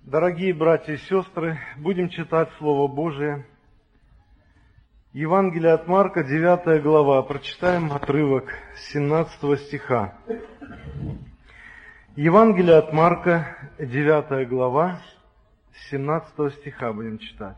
Дорогие братья и сестры, будем читать Слово Божие. Евангелие от Марка, 9 глава. Прочитаем отрывок с 17 стиха. Евангелие от Марка, 9 глава, с 17 стиха будем читать.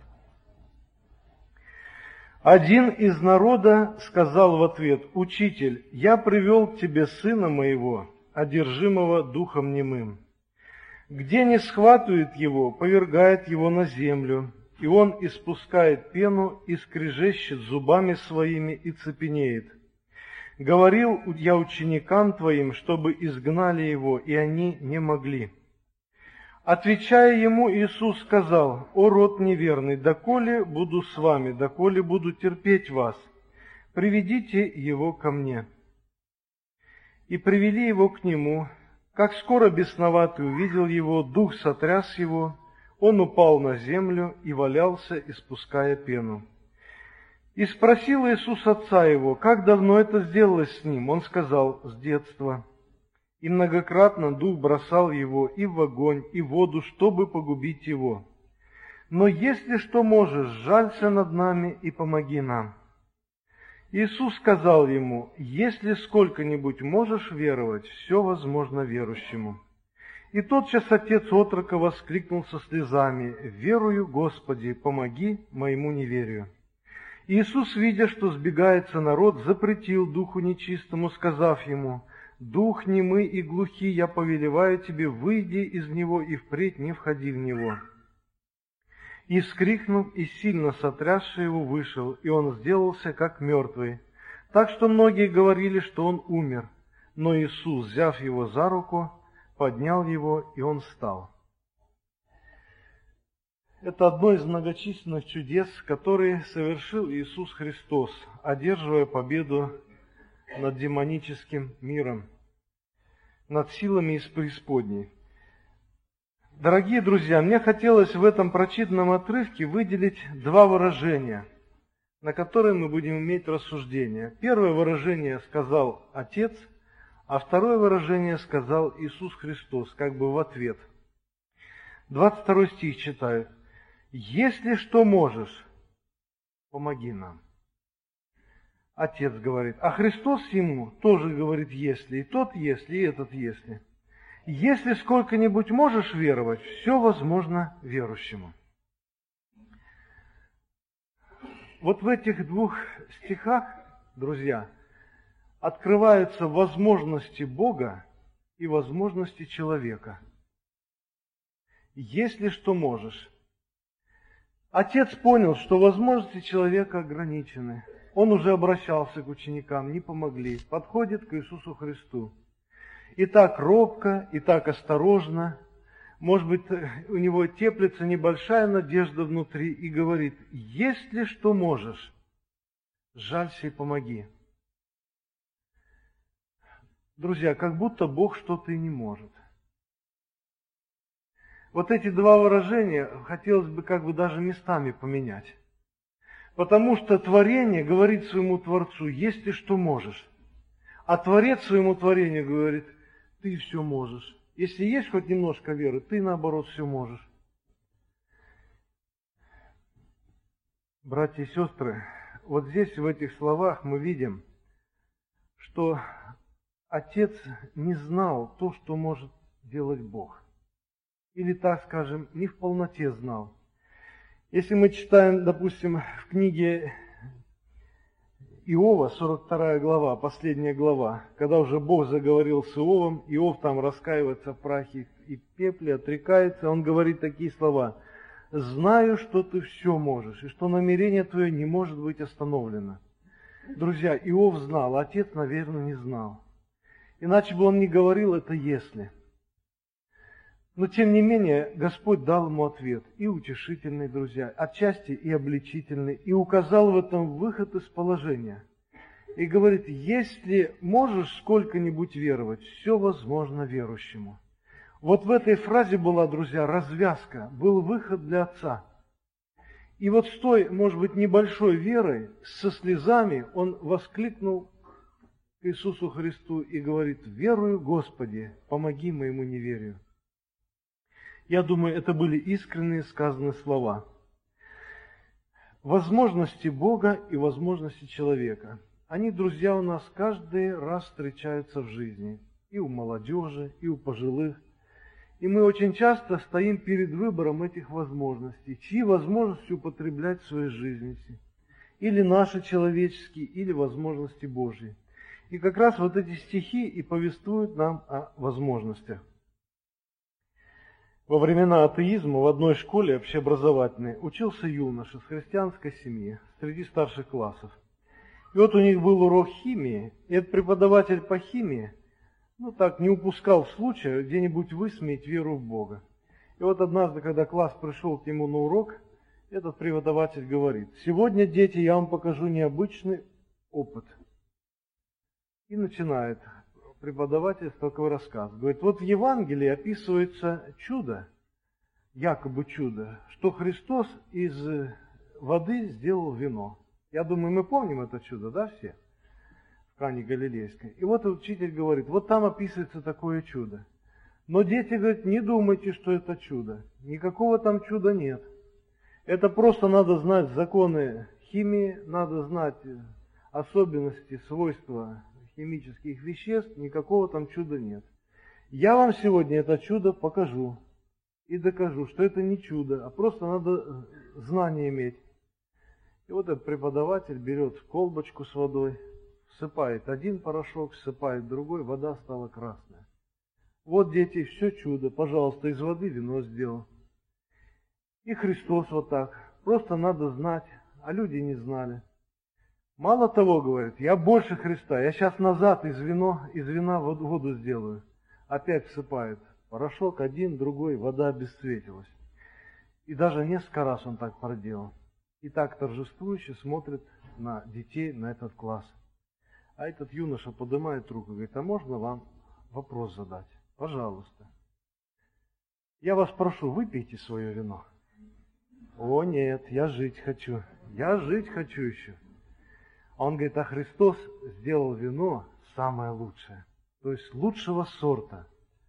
Один из народа сказал в ответ: «Учитель, я привел к тебе сына моего, одержимого духом немым. Где не схватывает его, повергает его на землю, и он испускает пену и скрежещет зубами своими и цепенеет. Говорил я ученикам твоим, чтобы изгнали его, и они не могли». Отвечая ему, Иисус сказал: «О род неверный, доколе буду с вами, доколе буду терпеть вас? Приведите его ко мне». И привели его к нему. Как скоро бесноватый увидел его, дух сотряс его, он упал на землю и валялся, испуская пену. И спросил Иисус отца его: «Как давно это сделалось с ним?» Он сказал: «С детства». И многократно дух бросал его и в огонь, и в воду, чтобы погубить его. Но если что можешь, сжалься над нами и помоги нам». Иисус сказал ему: «Если сколько-нибудь можешь веровать, все возможно верующему». И тотчас отец отрока воскликнул со слезами: «Верую, Господи, помоги моему неверию». Иисус, видя, что сбегается народ, запретил духу нечистому, сказав ему: «Дух немый и глухий, я повелеваю тебе, выйди из него и впредь не входи в него». И, вскрикнув и сильно сотрясший его, вышел, и он сделался как мертвый, так что многие говорили, что он умер. Но Иисус, взяв его за руку, поднял его, и он встал. Это одно из многочисленных чудес, которые совершил Иисус Христос, одерживая победу над демоническим миром, над силами из преисподней. Дорогие друзья, мне хотелось в этом прочитанном отрывке выделить два выражения, на которые мы будем иметь рассуждение. Первое выражение сказал Отец, а второе выражение сказал Иисус Христос, как бы в ответ. 22 стих читаю. «Если что можешь, помоги нам». Отец говорит, а Христос ему тоже говорит «если», и тот «если», и этот «если». Если сколько-нибудь можешь веровать, все возможно верующему. Вот в этих двух стихах, друзья, открываются возможности Бога и возможности человека. Если что можешь. Отец понял, что возможности человека ограничены. Он уже обращался к ученикам, не помогли. Подходит к Иисусу Христу. И так робко, и так осторожно, может быть, у него теплится небольшая надежда внутри, и говорит: «Если что можешь, сжалься и помоги». Друзья, как будто Бог что-то и не может. Вот эти два выражения хотелось бы как бы даже местами поменять. Потому что творение говорит своему Творцу: «Если что можешь». А Творец своему творению говорит: «Ты все можешь. Если есть хоть немножко веры, ты, наоборот, все можешь». Братья и сестры, вот здесь, в этих словах, мы видим, что Отец не знал то, что может делать Бог. Или, так скажем, не в полноте знал. Если мы читаем, допустим, в книге Иова, 42 глава, последняя глава, когда уже Бог заговорил с Иовом, Иов там раскаивается в прахе и пепле, отрекается, он говорит такие слова: «Знаю, что ты все можешь, и что намерение твое не может быть остановлено». Друзья, Иов знал, а отец, наверное, не знал. Иначе бы он не говорил это «если». Но, тем не менее, Господь дал ему ответ, и утешительный, друзья, отчасти и обличительный, и указал в этом выход из положения. И говорит: если можешь сколько-нибудь веровать, все возможно верующему. Вот в этой фразе была, друзья, развязка, был выход для отца. И вот с той, может быть, небольшой верой, со слезами, он воскликнул к Иисусу Христу и говорит: «Верую, Господи, помоги моему неверию». Я думаю, это были искренние сказанные слова. Возможности Бога и возможности человека. Они, друзья, у нас каждый раз встречаются в жизни. И у молодежи, и у пожилых. И мы очень часто стоим перед выбором этих возможностей. Чьи возможности употреблять в своей жизни? Или наши человеческие, или возможности Божьи. И как раз вот эти стихи и повествуют нам о возможностях. Во времена атеизма в одной школе общеобразовательной учился юноша с христианской семьи, среди старших классов. И вот у них был урок химии, и этот преподаватель по химии, не упускал случая где-нибудь высмеять веру в Бога. И вот однажды, когда класс пришел к нему на урок, этот преподаватель говорит: «Сегодня, дети, я вам покажу необычный опыт». И начинает преподаватель такой рассказ. Говорит, вот в Евангелии описывается чудо, якобы чудо, что Христос из воды сделал вино. Я думаю, мы помним это чудо, да, все? В Кане Галилейской. И вот учитель говорит, вот там описывается такое чудо. Но дети говорят, не думайте, что это чудо. Никакого там чуда нет. Это просто надо знать законы химии, надо знать особенности, свойства химических веществ, никакого там чуда нет. Я вам сегодня это чудо покажу и докажу, что это не чудо, а просто надо знание иметь. И вот этот преподаватель берет колбочку с водой, всыпает один порошок, всыпает другой, вода стала красная. Вот, дети, все чудо, пожалуйста, из воды вино сделал. И Христос вот так, просто надо знать, а люди не знали. Мало того, говорит, я больше Христа, я сейчас назад из вина воду сделаю. Опять всыпает порошок один, другой, вода обесцветилась. И даже несколько раз он так проделал. И так торжествующе смотрит на детей, на этот класс. А этот юноша поднимает руку и говорит, а можно вам вопрос задать? Пожалуйста. Я вас прошу, выпейте свое вино. О нет, я жить хочу. Я жить хочу еще. А он говорит, а Христос сделал вино самое лучшее. То есть лучшего сорта.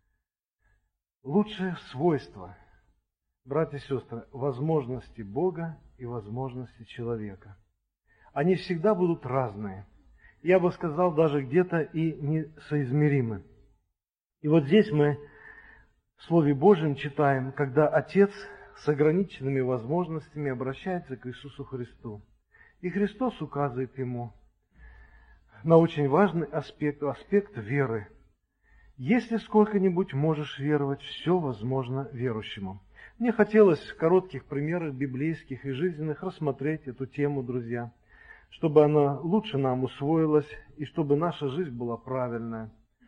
Лучшее свойство. Братья и сестры, возможности Бога и возможности человека. Они всегда будут разные. Я бы сказал, даже где-то и несоизмеримы. И вот здесь мы в Слове Божьем читаем, когда Отец с ограниченными возможностями обращается к Иисусу Христу. И Христос указывает ему на очень важный аспект веры. Если сколько-нибудь можешь веровать, все возможно верующему. Мне хотелось в коротких примерах библейских и жизненных рассмотреть эту тему, друзья, чтобы она лучше нам усвоилась и чтобы наша жизнь была правильная.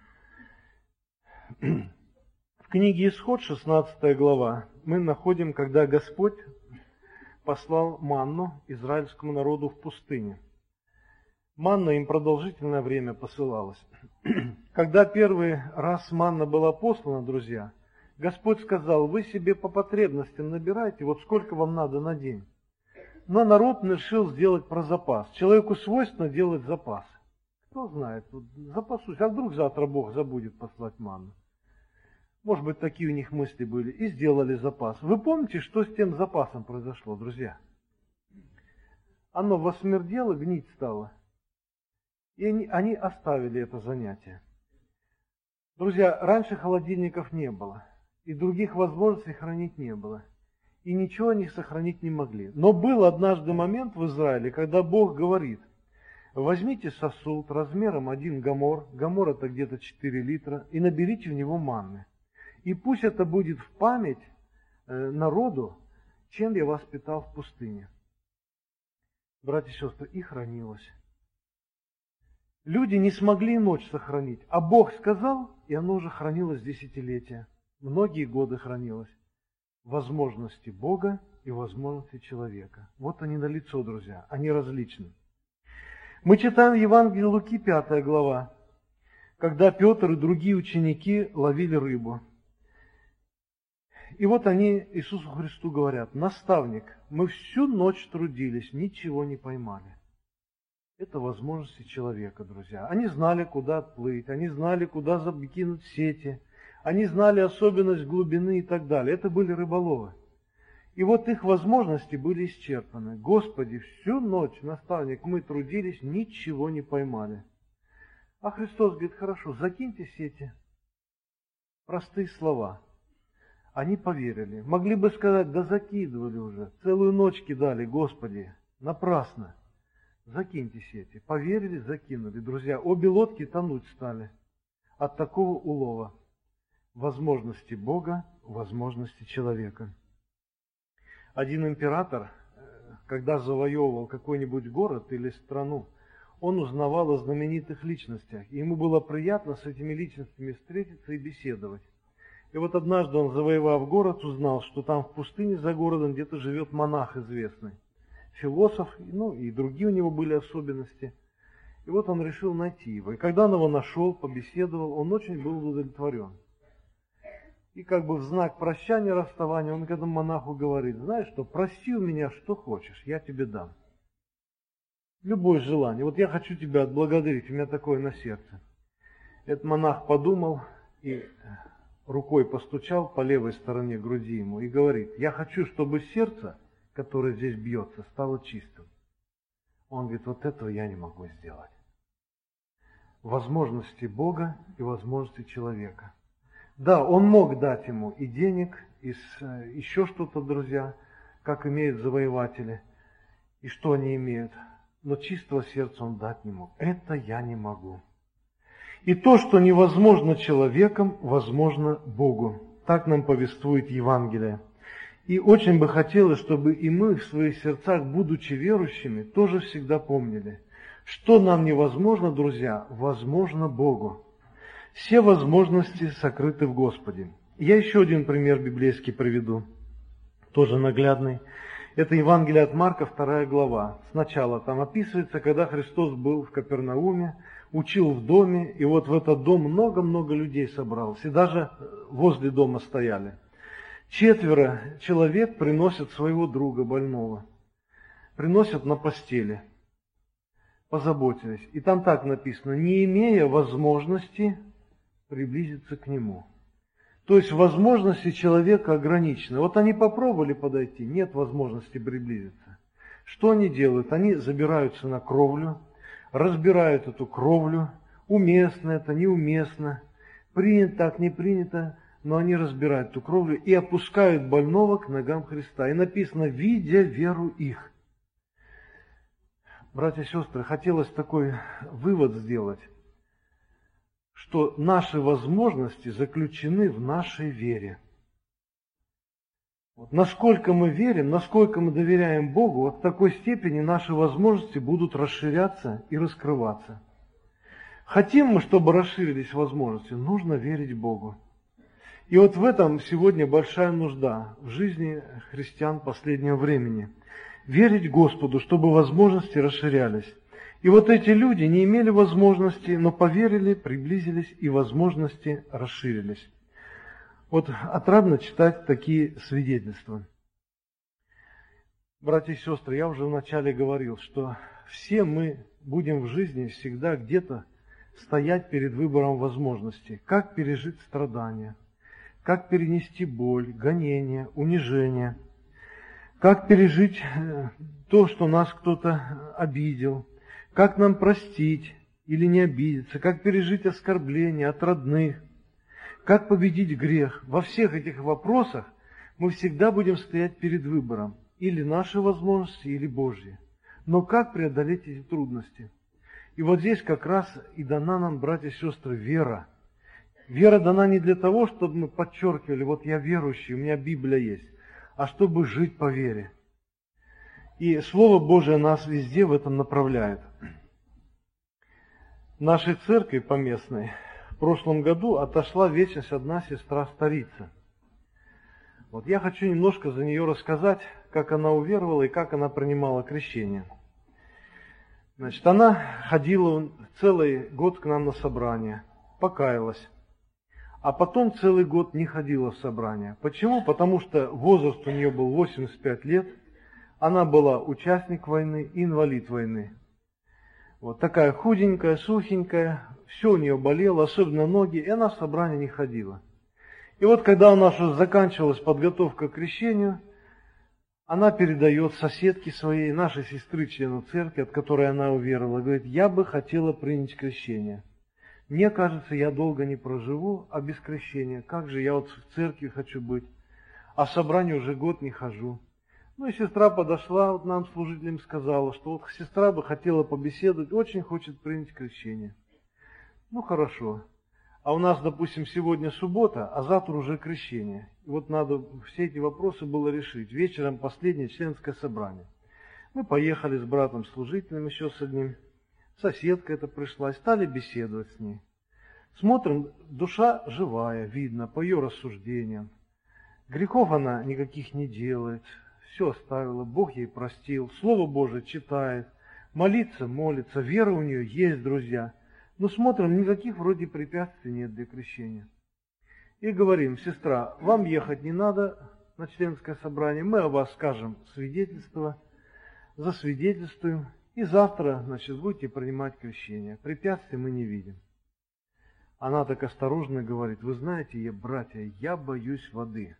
В книге Исход, 16 глава, мы находим, когда Господь послал манну израильскому народу в пустыне. Манна им продолжительное время посылалась. Когда первый раз манна была послана, друзья, Господь сказал, вы себе по потребностям набирайте, вот сколько вам надо на день. Но народ решил сделать про запас. Человеку свойственно делать запас. Кто знает, запасусь, а вдруг завтра Бог забудет послать манну. Может быть, такие у них мысли были. И сделали запас. Вы помните, что с тем запасом произошло, друзья? Оно восмердело, гнить стало. И они оставили это занятие. Друзья, раньше холодильников не было. И других возможностей хранить не было. И ничего они сохранить не могли. Но был однажды момент в Израиле, когда Бог говорит, возьмите сосуд размером 1 гомор, гомор это где-то 4 литра, и наберите в него манны. И пусть это будет в память народу, чем я вас питал в пустыне. Братья и сестры, и хранилось. Люди не смогли ночь сохранить, а Бог сказал, и оно уже хранилось десятилетия. Многие годы хранилось. Возможности Бога и возможности человека. Вот они налицо, друзья, они различны. Мы читаем в Евангелии Луки, 5 глава, когда Петр и другие ученики ловили рыбу. И вот они Иисусу Христу говорят, наставник, мы всю ночь трудились, ничего не поймали. Это возможности человека, друзья. Они знали, куда отплыть, они знали, куда закинуть сети, Они знали особенность глубины и так далее. Это были рыболовы. И вот их возможности были исчерпаны. Господи, всю ночь, наставник, мы трудились, ничего не поймали. А Христос говорит, хорошо, закиньте сети. Простые слова. Они поверили. Могли бы сказать, да закидывали уже. Целую ночь кидали, Господи, напрасно. Закиньте сети. Поверили, закинули. Друзья, обе лодки тонуть стали от такого улова. Возможности Бога, возможности человека. Один император, когда завоевывал какой-нибудь город или страну, он узнавал о знаменитых личностях. И ему было приятно с этими личностями встретиться и беседовать. И вот однажды он, завоевав город, узнал, что там в пустыне за городом где-то живет монах известный. Философ, и другие у него были особенности. И вот он решил найти его. И когда он его нашел, побеседовал, он очень был удовлетворен. И как бы в знак прощания, расставания, он к этому монаху говорит, знаешь что, проси у меня что хочешь, я тебе дам. Любое желание. Вот я хочу тебя отблагодарить, у меня такое на сердце. Этот монах подумал и рукой постучал по левой стороне груди ему и говорит, я хочу, чтобы сердце, которое здесь бьется, стало чистым. Он говорит, вот этого я не могу сделать. Возможности Бога и возможности человека. Да, он мог дать ему и денег, и еще что-то, друзья, как имеют завоеватели, и что они имеют. Но чистого сердца он дать не мог. Это я не могу. И то, что невозможно человеком, возможно Богу. Так нам повествует Евангелие. И очень бы хотелось, чтобы и мы в своих сердцах, будучи верующими, тоже всегда помнили, что нам невозможно, друзья, возможно Богу. Все возможности сокрыты в Господе. Я еще один пример библейский приведу, тоже наглядный. Это Евангелие от Марка, 2 глава. Сначала там описывается, когда Христос был в Капернауме, учил в доме, и вот в этот дом много-много людей собралось, и даже возле дома стояли. 4 человек приносят своего друга больного, приносят на постели, позаботились. И там так написано, не имея возможности приблизиться к нему. То есть возможности человека ограничены. Вот они попробовали подойти, нет возможности приблизиться. Что они делают? Они забираются на кровлю, разбирают эту кровлю, уместно это, неуместно, принято так, не принято, но они разбирают эту кровлю и опускают больного к ногам Христа. И написано, видя веру их. Братья и сестры, хотелось такой вывод сделать, что наши возможности заключены в нашей вере. Вот насколько мы верим, насколько мы доверяем Богу, вот в такой степени наши возможности будут расширяться и раскрываться. Хотим мы, чтобы расширились возможности, нужно верить Богу. И вот в этом сегодня большая нужда в жизни христиан последнего времени. Верить Господу, чтобы возможности расширялись. И вот эти люди не имели возможности, но поверили, приблизились, и возможности расширились. Вот отрадно читать такие свидетельства. Братья и сестры, я уже вначале говорил, что все мы будем в жизни всегда где-то стоять перед выбором возможностей. Как пережить страдания, как перенести боль, гонения, унижение, как пережить то, что нас кто-то обидел, как нам простить или не обидеться, как пережить оскорбления от родных, как победить грех. Во всех этих вопросах мы всегда будем стоять перед выбором. Или наши возможности, или Божьи. Но как преодолеть эти трудности? И вот здесь как раз и дана нам, братья и сестры, вера. Вера дана не для того, чтобы мы подчеркивали, вот я верующий, у меня Библия есть, а чтобы жить по вере. И Слово Божие нас везде в этом направляет. В нашей церкви поместной в прошлом году отошла в вечность одна сестра-старица. Вот я хочу немножко за нее рассказать, как она уверовала и как она принимала крещение. Значит, она ходила целый год к нам на собрание, покаялась, а потом целый год не ходила в собрание. Почему? Потому что возраст у нее был 85 лет, она была участник войны, инвалид войны. Вот такая худенькая, сухенькая, все у нее болело, особенно ноги, и она в собрание не ходила. И вот когда у нас уже заканчивалась подготовка к крещению, она передает соседке своей, нашей сестры, члену церкви, от которой она уверовала, говорит: я бы хотела принять крещение. Мне кажется, я долго не проживу, а без крещения. Как же я вот в церкви хочу быть, а в собрание уже год не хожу. Ну и сестра подошла вот нам, служителям, сказала, что вот сестра бы хотела побеседовать, очень хочет принять крещение. Ну хорошо. А у нас, допустим, сегодня суббота, а завтра уже крещение. И вот надо все эти вопросы было решить. Вечером последнее членское собрание. Мы поехали с братом-служителем, еще с одним. Соседка эта пришла, и стали беседовать с ней. Смотрим, душа живая, видно, по ее рассуждениям. Грехов она никаких не делает, все оставила, Бог ей простил, Слово Божие читает, молится, молится, вера у нее есть, друзья. Но смотрим, никаких вроде препятствий нет для крещения. И говорим: сестра, вам ехать не надо на членское собрание, мы о вас скажем свидетельство, засвидетельствуем, и завтра, значит, будете принимать крещение. Препятствий мы не видим. Она так осторожно говорит: вы знаете, братья, я боюсь воды.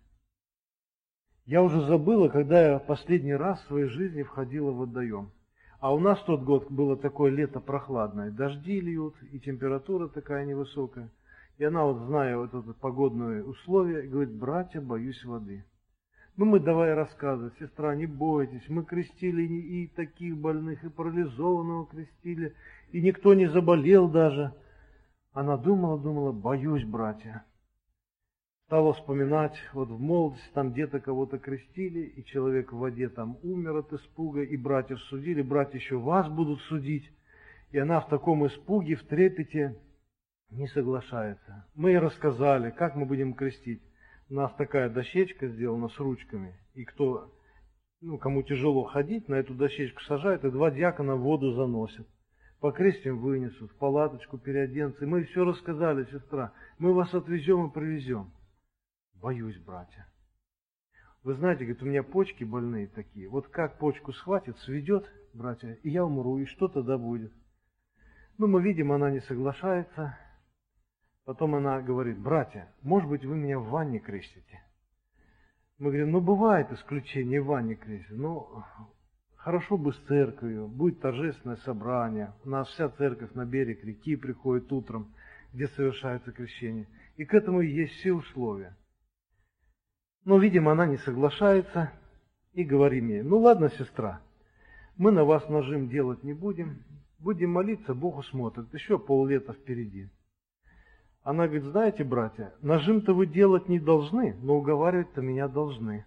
Я уже забыла, когда я последний раз в своей жизни входила в водоем. А у нас тот год было такое лето прохладное, дожди льют, и температура такая невысокая. И она, вот зная вот это погодные условия, говорит: братья, боюсь воды. Ну мы давай рассказывать: сестра, не бойтесь, мы крестили и таких больных, и парализованного крестили, и никто не заболел даже. Она думала, боюсь, братья. Стала вспоминать, вот в молодости там где-то кого-то крестили, и человек в воде там умер от испуга, и братьев судили, братья еще вас будут судить. И она в таком испуге, в трепете не соглашается. Мы ей рассказали, как мы будем крестить. У нас такая дощечка сделана с ручками, и кому тяжело ходить, на эту дощечку сажают, и 2 диакона в воду заносят. Покрестим, вынесут, в палаточку переоденутся. И мы все рассказали: сестра, мы вас отвезем и привезем. Боюсь, братья. Вы знаете, говорит, у меня почки больные такие. Вот как почку схватит, сведет, братья, и я умру, и что тогда будет? Ну, мы видим, она не соглашается. Потом она говорит: братья, может быть, вы меня в ванне крестите? Мы говорим: ну, бывает исключение, в ванне крестить. Ну, хорошо бы с церковью, будет торжественное собрание. У нас вся церковь на берег реки приходит утром, где совершается крещение. И к этому есть все условия. Но, видимо, она не соглашается, и говорим ей: ну ладно, сестра, мы на вас нажим делать не будем, будем молиться, Бог усмотрит, еще поллета впереди. Она говорит: знаете, братья, нажим-то вы делать не должны, но уговаривать-то меня должны.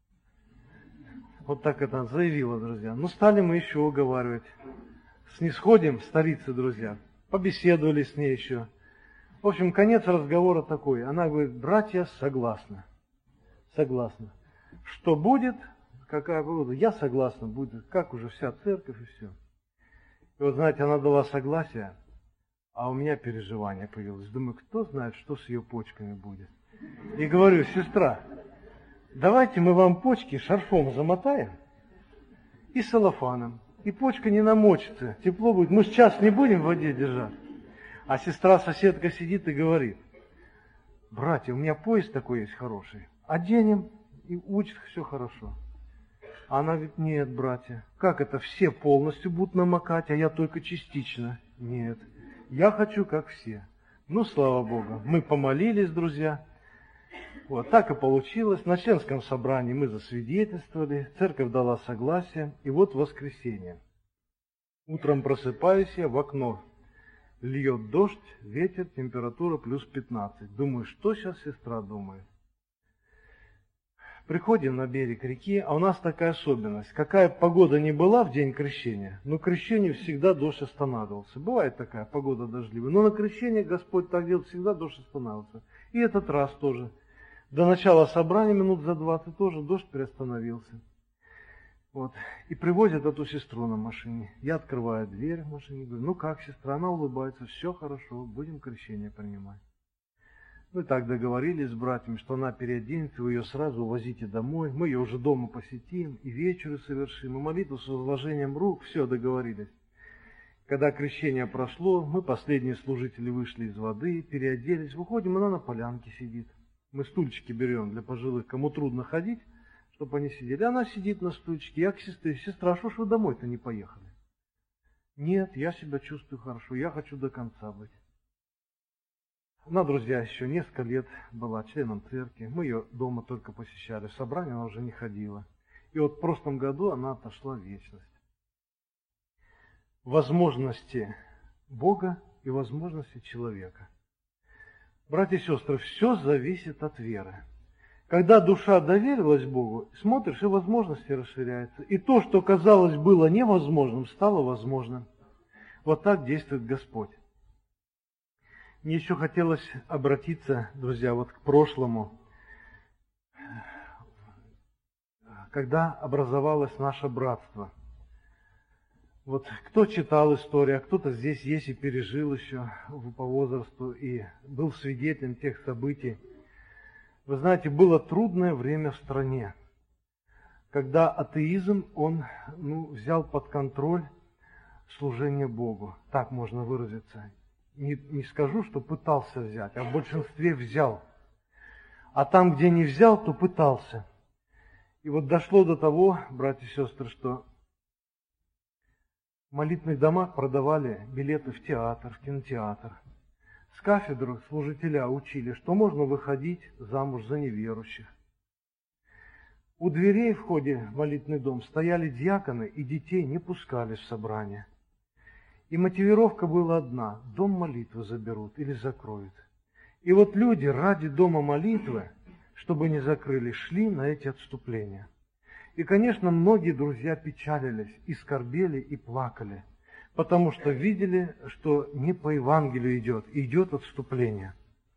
Вот так это заявила, друзья. Ну, стали мы еще уговаривать. Снисходим старицы, друзья, побеседовали с ней еще. В общем, конец разговора такой. Она говорит: братья, согласна. Согласна. Что будет, какая погода, я согласна, будет, как уже вся церковь и все. И вот, знаете, она дала согласие, а у меня переживание появилось. Думаю, кто знает, что с ее почками будет. И говорю: сестра, давайте мы вам почки шарфом замотаем и целлофаном. И почка не намочится, тепло будет. Мы сейчас не будем в воде держать. А сестра-соседка сидит и говорит: братья, у меня пояс такой есть хороший. Оденем, и учит, все хорошо. Она говорит: нет, братья, как это, все полностью будут намокать, а я только частично? Нет, я хочу, как все. Ну, слава Богу, мы помолились, друзья. Вот так и получилось. На членском собрании мы засвидетельствовали, церковь дала согласие, и вот воскресенье. Утром просыпаюсь я, в окно льет дождь, ветер, температура плюс 15. Думаю, что сейчас сестра думает? Приходим на берег реки, а у нас такая особенность. Какая погода ни была в день крещения, но к крещению всегда дождь останавливался. Бывает такая погода дождливая, но на крещение Господь так делает, всегда дождь останавливался. И этот раз тоже. До начала собрания минут за 20 тоже дождь приостановился. Вот. И привозят эту сестру на машине. Я открываю дверь в машине, говорю: ну как, сестра? Она улыбается: все хорошо, будем крещение принимать. Мы так договорились с братьями, что она переоденется, вы ее сразу увозите домой, мы ее уже дома посетим, и вечеру совершим, и молитву с возложением рук, все договорились. Когда крещение прошло, мы, последние служители, вышли из воды, переоделись, выходим, она на полянке сидит. Мы стульчики берем для пожилых, кому трудно ходить, чтобы они сидели. Она сидит на стульчике, я к сестре: сестра, что ж вы домой-то не поехали? Нет, я себя чувствую хорошо, я хочу до конца быть. Она, друзья, еще несколько лет была членом церкви. Мы ее дома только посещали. В собрание она уже не ходила. И вот в прошлом году она отошла в вечность. Возможности Бога и возможности человека. Братья и сестры, все зависит от веры. Когда душа доверилась Богу, смотришь, и возможности расширяются. И то, что казалось было невозможным, стало возможным. Вот так действует Господь. Мне еще хотелось обратиться, друзья, вот к прошлому, когда образовалось наше братство. Вот кто читал историю, а кто-то здесь есть и пережил еще по возрасту, и был свидетелем тех событий. Вы знаете, было трудное время в стране, когда атеизм, он взял под контроль служение Богу, так можно выразиться. Не скажу, что пытался взять, а в большинстве взял. А там, где не взял, то пытался. И вот дошло до того, братья и сестры, что в молитвенных домах продавали билеты в театр, в кинотеатр. С кафедры служителя учили, что можно выходить замуж за неверующих. У дверей в входе в молитвенный дом стояли диаконы, и детей не пускали в собрание. И мотивировка была одна: дом молитвы заберут или закроют. И вот люди ради дома молитвы, чтобы не закрыли, шли на эти отступления. И, конечно, многие друзья печалились, и скорбели, и плакали, потому что видели, что не по Евангелию идет отступление.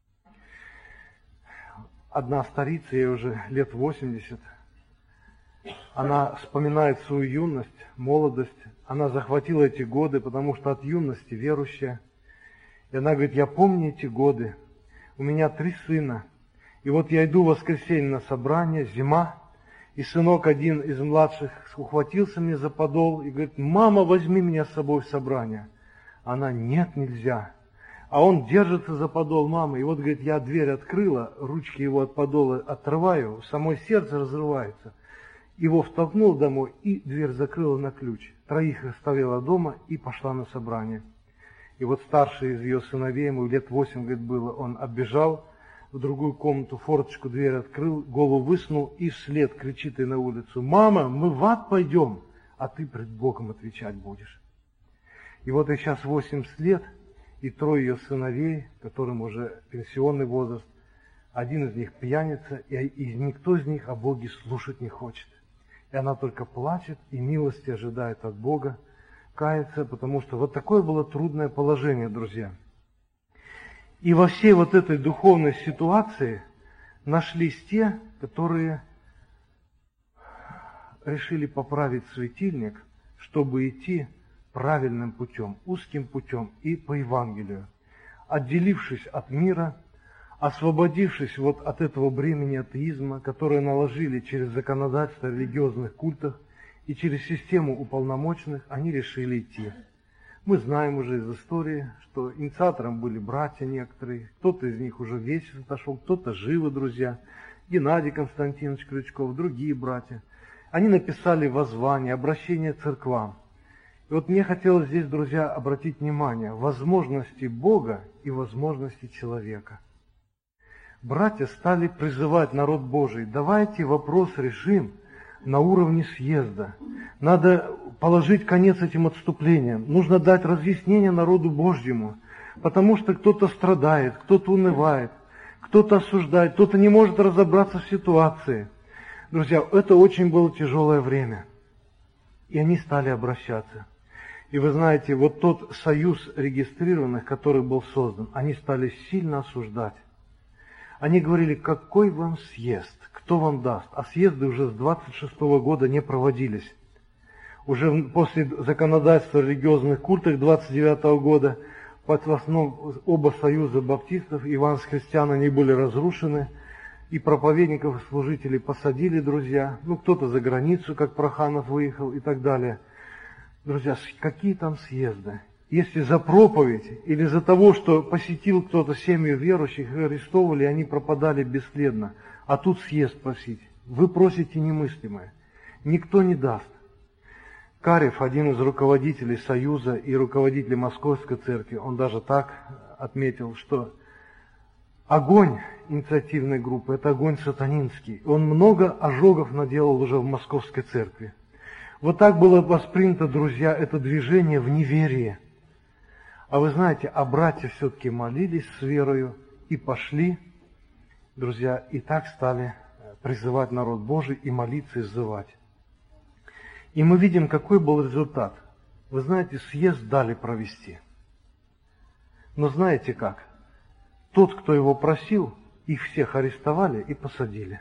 Одна старица, ей уже лет 80, она вспоминает свою юность, молодость. Она захватила эти годы, потому что от юности верующая. И она говорит: я помню эти годы. У меня 3 сына. И вот я иду в воскресенье на собрание, зима, и сынок один из младших ухватился мне за подол и говорит: мама, возьми меня с собой в собрание. Она: нет, нельзя. А он держится за подол мамы. И вот, говорит, я дверь открыла, ручки его от подола отрываю, самое сердце разрывается. Его втолкнул домой, и дверь закрыла на ключ. 3 оставила дома и пошла на собрание. И вот старший из ее сыновей, ему лет 8, говорит, было, он оббежал в другую комнату, форточку, дверь открыл, голову высунул и вслед кричит ей на улицу: мама, мы в ад пойдем, а ты пред Богом отвечать будешь. И вот ей сейчас 80 лет, и 3 ее сыновей, которым уже пенсионный возраст, один из них пьяница, и никто из них о Боге слушать не хочет. И она только плачет и милости ожидает от Бога, кается, потому что вот такое было трудное положение, друзья. И во всей вот этой духовной ситуации нашлись те, которые решили поправить светильник, чтобы идти правильным путем, узким путем и по Евангелию, отделившись от мира, освободившись вот от этого бремени атеизма, которое наложили через законодательство религиозных культов и через систему уполномоченных, они решили идти. Мы знаем уже из истории, что инициатором были братья некоторые, кто-то из них уже весь отошел, кто-то живы, друзья, Геннадий Константинович Крючков, другие братья. Они написали воззвание, обращение к церквам. И вот мне хотелось здесь, друзья, обратить внимание: возможности Бога и возможности человека. Братья стали призывать народ Божий: давайте вопрос решим на уровне съезда. Надо положить конец этим отступлениям. Нужно дать разъяснение народу Божьему, потому что кто-то страдает, кто-то унывает, кто-то осуждает, кто-то не может разобраться в ситуации. Друзья, это очень было тяжелое время. И они стали обращаться. И вы знаете, вот тот союз регистрированных, который был создан, они стали сильно осуждать. Они говорили: какой вам съезд, кто вам даст? А съезды уже с 26-го года не проводились. Уже после законодательства о религиозных культах 29-го года в основном оба союза баптистов и евангельских-христиан, они были разрушены, и проповедников и служителей посадили, друзья. Кто-то за границу, как Проханов, выехал и так далее. Друзья, какие там съезды? если за проповедь или за того, что посетил кто-то семью верующих, их арестовывали, они пропадали бесследно. А тут съезд просить. Вы просите немыслимое. Никто не даст. Карев, один из руководителей Союза и руководителей Московской церкви, он даже так отметил, что огонь инициативной группы – это огонь сатанинский. Он много ожогов наделал уже в Московской церкви. Вот так было воспринято, друзья, это движение в неверии. А вы знаете, а братья все-таки молились с верою и пошли, друзья, и так стали призывать народ Божий и молиться, и взывать. И мы видим, какой был результат. Вы знаете, съезд дали провести. Но знаете как? Тот, кто его просил, их всех арестовали и посадили.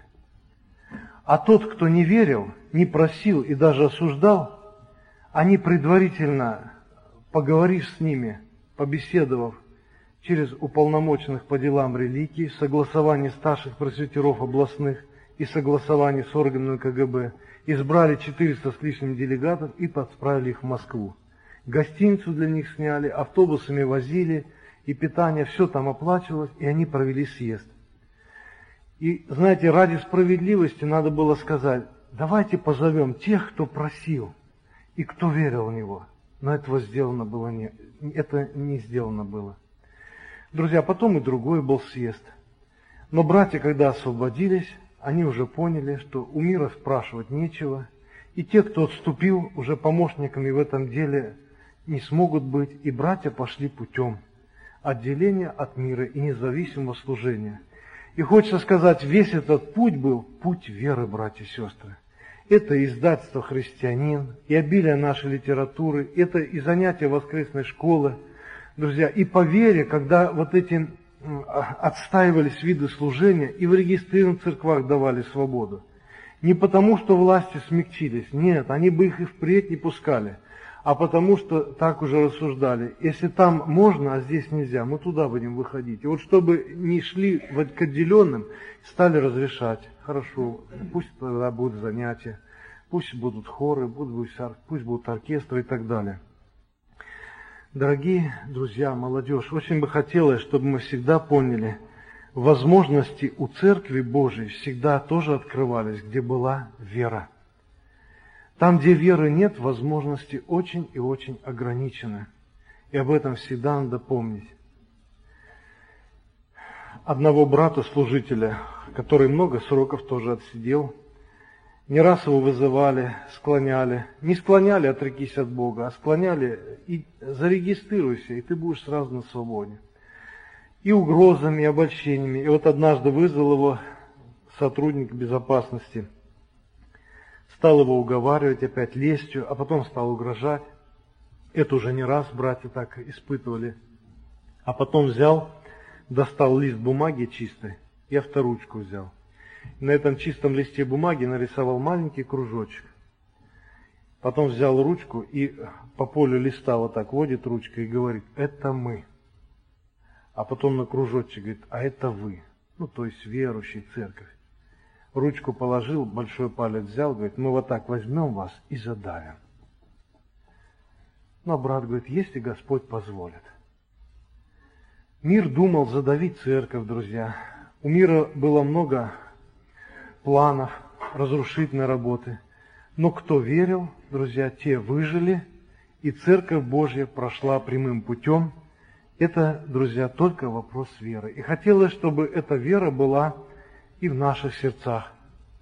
А тот, кто не верил, не просил и даже осуждал, они предварительно, поговорив с ними, побеседовав через уполномоченных по делам религии, в согласовании старших пресвитеров областных и согласовании с органами КГБ, избрали 400 с лишним делегатов и отправили их в Москву. Гостиницу для них сняли, автобусами возили, и питание, все там оплачивалось, и они провели съезд. И, знаете, ради справедливости надо было сказать, давайте позовем тех, кто просил и кто верил в него. Но этого сделано было это не сделано было. Друзья, потом и другой был съезд. Но братья, когда освободились, они уже поняли, что у мира спрашивать нечего, и те, кто отступил, уже помощниками в этом деле не смогут быть, и братья пошли путем отделения от мира и независимого служения. И хочется сказать, весь этот путь был путь веры, братья и сестры. Это издательство «Христианин», и обилие нашей литературы, это и занятия воскресной школы, друзья, и по вере, когда вот эти отстаивались виды служения, и в регистрированных церквах давали свободу. Не потому, что власти смягчились, нет, они бы их и впредь не пускали, а потому, что так уже рассуждали. Если там можно, а здесь нельзя, мы туда будем выходить. И вот чтобы не шли к отделенным, стали разрешать. Хорошо, пусть тогда будут занятия, пусть будут хоры, пусть будут оркестры и так далее. Дорогие друзья, молодежь, очень бы хотелось, чтобы мы всегда поняли, возможности у Церкви Божией всегда тоже открывались, где была вера. Там, где веры нет, возможности очень и очень ограничены. И об этом всегда надо помнить. Одного брата-служителя, который много сроков тоже отсидел, не раз его вызывали, склоняли. Не склоняли, отрекись от Бога, а склоняли, и зарегистрируйся, и ты будешь сразу на свободе. И угрозами, и обольщениями. И вот однажды вызвал его сотрудник безопасности, стал его уговаривать опять лестью, а потом стал угрожать. Это уже не раз братья так испытывали. А потом взял, достал лист бумаги чистой и авторучку взял. На этом чистом листе бумаги нарисовал маленький кружочек. Потом взял ручку и по полю листа вот так водит ручкой и говорит: это мы. А потом на кружочек говорит: а это вы. Ну, то есть верующий, церковь. Ручку положил, большой палец взял, говорит: мы вот так возьмем вас и задавим. Но брат говорит: если Господь позволит. Мир думал задавить церковь, друзья. У мира было много планов, разрушительной работы. Но кто верил, друзья, те выжили, и Церковь Божья прошла прямым путем. Это, друзья, только вопрос веры. И хотелось, чтобы эта вера была и в наших сердцах.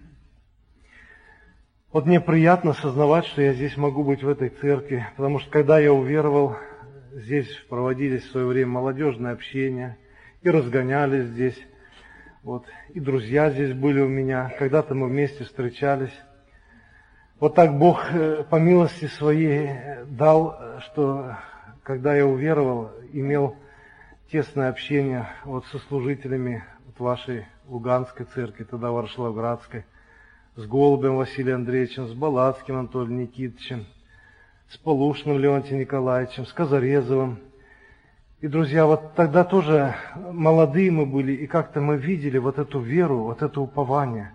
Вот мне приятно сознавать, что я здесь могу быть в этой церкви, потому что когда я уверовал, здесь проводились в свое время молодежные общения, и разгонялись здесь. Вот, и друзья здесь были у меня, когда-то мы вместе встречались. Вот так Бог по милости своей дал, что когда я уверовал, имел тесное общение вот со служителями вот вашей Луганской церкви, тогда Варшлавградской, с Голубем Василием Андреевичем, с Балацким Анатолием Никитичем, с Полушным Леонтием Николаевичем, с Казарезовым. И, друзья, вот тогда тоже молодые мы были, и как-то мы видели вот эту веру, вот это упование,